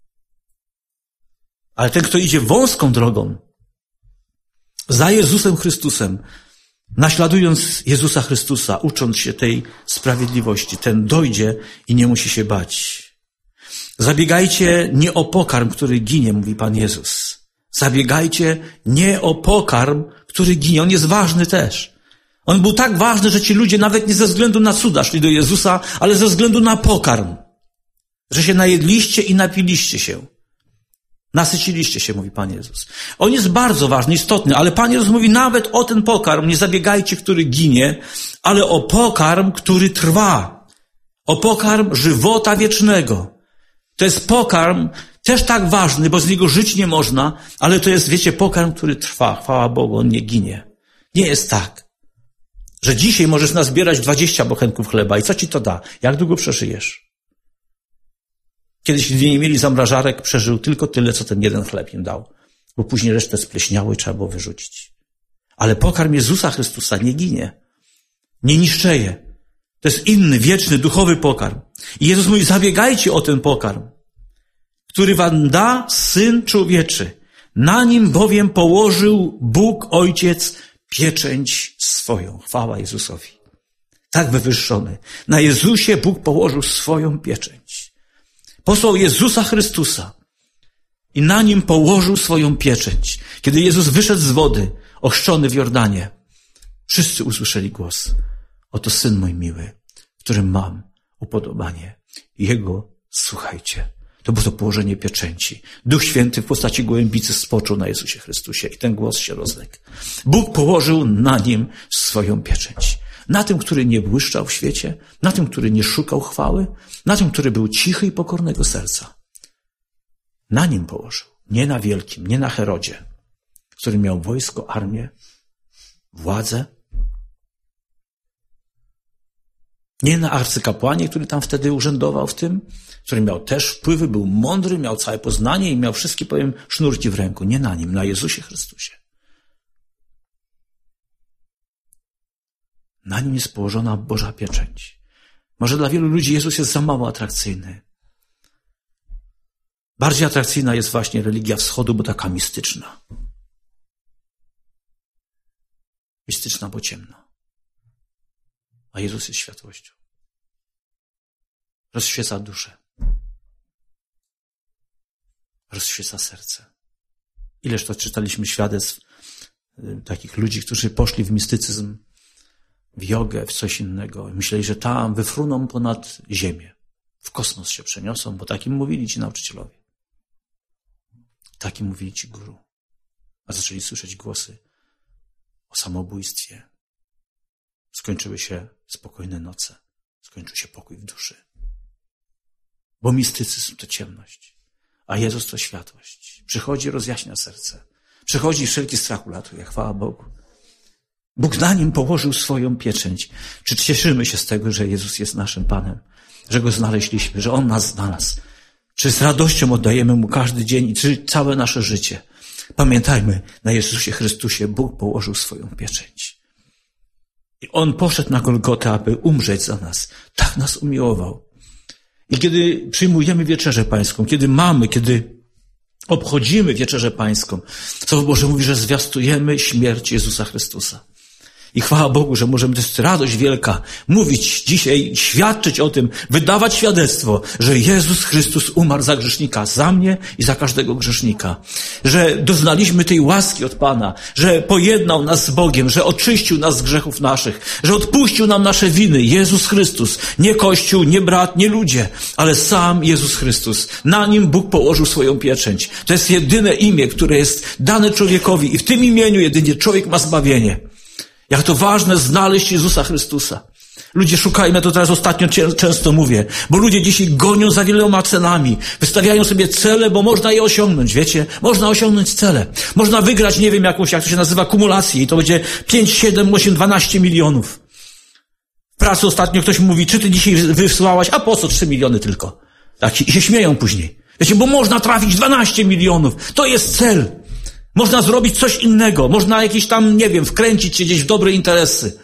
Ale ten, kto idzie wąską drogą, za Jezusem Chrystusem, naśladując Jezusa Chrystusa, ucząc się tej sprawiedliwości, ten dojdzie i nie musi się bać. Zabiegajcie nie o pokarm, który ginie, mówi Pan Jezus. Zabiegajcie nie o pokarm, który ginie. On jest ważny też. On był tak ważny, że ci ludzie nawet nie ze względu na cuda szli do Jezusa, ale ze względu na pokarm. Że się najedliście i napiliście się. Nasyciliście się, mówi Pan Jezus. On jest bardzo ważny, istotny, ale Pan Jezus mówi nawet o ten pokarm. Nie zabiegajcie, który ginie, ale o pokarm, który trwa. O pokarm żywota wiecznego. To jest pokarm też tak ważny, bo z niego żyć nie można, ale to jest, wiecie, pokarm, który trwa. Chwała Bogu, on nie ginie. Nie jest tak, że dzisiaj możesz nazbierać 20 bochenków chleba i co ci to da? Jak długo przeżyjesz? Kiedyś ludzie nie mieli zamrażarek, przeżył tylko tyle, co ten jeden chleb im dał, bo później resztę spleśniało i trzeba było wyrzucić. Ale pokarm Jezusa Chrystusa nie ginie, nie niszczeje. To jest inny, wieczny, duchowy pokarm. I Jezus mówi, zabiegajcie o ten pokarm, który wam da Syn Człowieczy. Na nim bowiem położył Bóg Ojciec pieczęć swoją. Chwała Jezusowi. Tak wywyższony. Na Jezusie Bóg położył swoją pieczęć. Posłał Jezusa Chrystusa i na nim położył swoją pieczęć. Kiedy Jezus wyszedł z wody, ochrzczony w Jordanie, wszyscy usłyszeli głos. Oto Syn mój miły, w którym mam upodobanie. Jego słuchajcie. To było to położenie pieczęci. Duch Święty w postaci gołębicy spoczął na Jezusie Chrystusie i ten głos się rozległ. Bóg położył na nim swoją pieczęć. Na tym, który nie błyszczał w świecie, na tym, który nie szukał chwały, na tym, który był cichy i pokornego serca. Na nim położył. Nie na wielkim, nie na Herodzie, który miał wojsko, armię, władzę. Nie na arcykapłanie, który tam wtedy urzędował w tym, który miał też wpływy, był mądry, miał całe poznanie i miał wszystkie, sznurki w ręku. Nie na nim, na Jezusie Chrystusie. Na nim jest położona Boża pieczęć. Może dla wielu ludzi Jezus jest za mało atrakcyjny. Bardziej atrakcyjna jest właśnie religia wschodu, bo taka mistyczna. Mistyczna, bo ciemna. A Jezus jest światłością. Rozświeca duszę. rozświeca serce. Ileż to czytaliśmy świadectw takich ludzi, którzy poszli w mistycyzm, w jogę, w coś innego. Myśleli, że tam wyfruną ponad ziemię. W kosmos się przeniosą, bo takim mówili ci nauczycielowie. Takim mówili ci guru. A zaczęli słyszeć głosy o samobójstwie. Skończyły się spokojne noce. Skończył się pokój w duszy. Bo mistycyzm to ciemność, a Jezus to światłość. Przychodzi, rozjaśnia serce. Przychodzi i wszelki strach ulatuje. Chwała Bogu. Bóg na nim położył swoją pieczęć. Czy cieszymy się z tego, że Jezus jest naszym Panem? Że Go znaleźliśmy, że On nas znalazł? Czy z radością oddajemy Mu każdy dzień czy całe nasze życie? Pamiętajmy, na Jezusie Chrystusie Bóg położył swoją pieczęć. I On poszedł na Golgotę, aby umrzeć za nas. Tak nas umiłował. I kiedy przyjmujemy wieczerzę pańską, kiedy obchodzimy wieczerzę pańską, Słowo Boże mówi, że zwiastujemy śmierć Jezusa Chrystusa. I chwała Bogu, że możemy, to jest radość wielka, mówić dzisiaj, świadczyć o tym, wydawać świadectwo, że Jezus Chrystus umarł za grzesznika, za mnie i za każdego grzesznika. Że doznaliśmy tej łaski od Pana, że pojednał nas z Bogiem, że oczyścił nas z grzechów naszych, że odpuścił nam nasze winy. Jezus Chrystus, nie Kościół, nie brat, nie ludzie, ale sam Jezus Chrystus. Na nim Bóg położył swoją pieczęć. To jest jedyne imię, które jest dane człowiekowi i w tym imieniu jedynie człowiek ma zbawienie. Jak to ważne znaleźć Jezusa Chrystusa. Ludzie szukają, ja to teraz ostatnio często mówię, bo ludzie dzisiaj gonią za wieloma cenami, wystawiają sobie cele, bo można je osiągnąć, wiecie? Można osiągnąć cele. Można wygrać, nie wiem, jakąś, jak to się nazywa, kumulację i to będzie 5, 7, 8, 12 milionów. W pracy ostatnio ktoś mówi, czy ty dzisiaj wysłałaś, a po co 3 miliony tylko? Tak, i się śmieją później. Wiecie, bo można trafić 12 milionów. To jest cel. Można zrobić coś innego. Można jakieś tam, nie wiem, wkręcić się gdzieś w dobre interesy.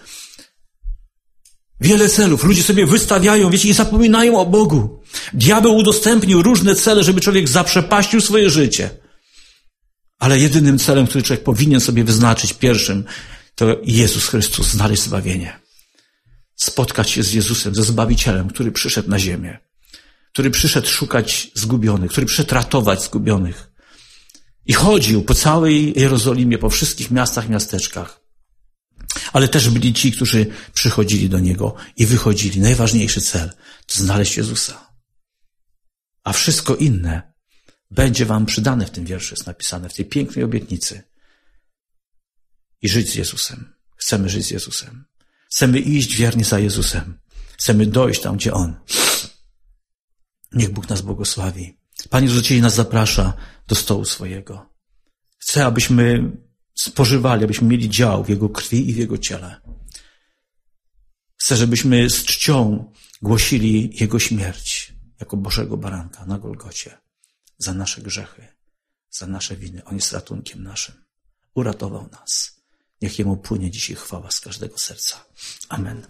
Wiele celów. Ludzie sobie wystawiają, wiecie, i zapominają o Bogu. Diabeł udostępnił różne cele, żeby człowiek zaprzepaścił swoje życie. Ale jedynym celem, który człowiek powinien sobie wyznaczyć, pierwszym, to Jezus Chrystus, znaleźć zbawienie. Spotkać się z Jezusem, ze Zbawicielem, który przyszedł na ziemię. Który przyszedł szukać zgubionych, który przyszedł ratować zgubionych. I chodził po całej Jerozolimie, po wszystkich miastach, miasteczkach. Ale też byli ci, którzy przychodzili do Niego i wychodzili. Najważniejszy cel to znaleźć Jezusa. A wszystko inne będzie wam przydane w tym wierszu, jest napisane, w tej pięknej obietnicy. I żyć z Jezusem. Chcemy żyć z Jezusem. Chcemy iść wiernie za Jezusem. Chcemy dojść tam, gdzie On. Niech Bóg nas błogosławi. Pan Jezus dzisiaj nas zaprasza do stołu swojego. Chce, abyśmy spożywali, abyśmy mieli dział w Jego krwi i w Jego ciele. Chce, żebyśmy z czcią głosili Jego śmierć jako Bożego Baranka na Golgocie za nasze grzechy, za nasze winy. On jest ratunkiem naszym. Uratował nas. Niech Jemu płynie dzisiaj chwała z każdego serca. Amen.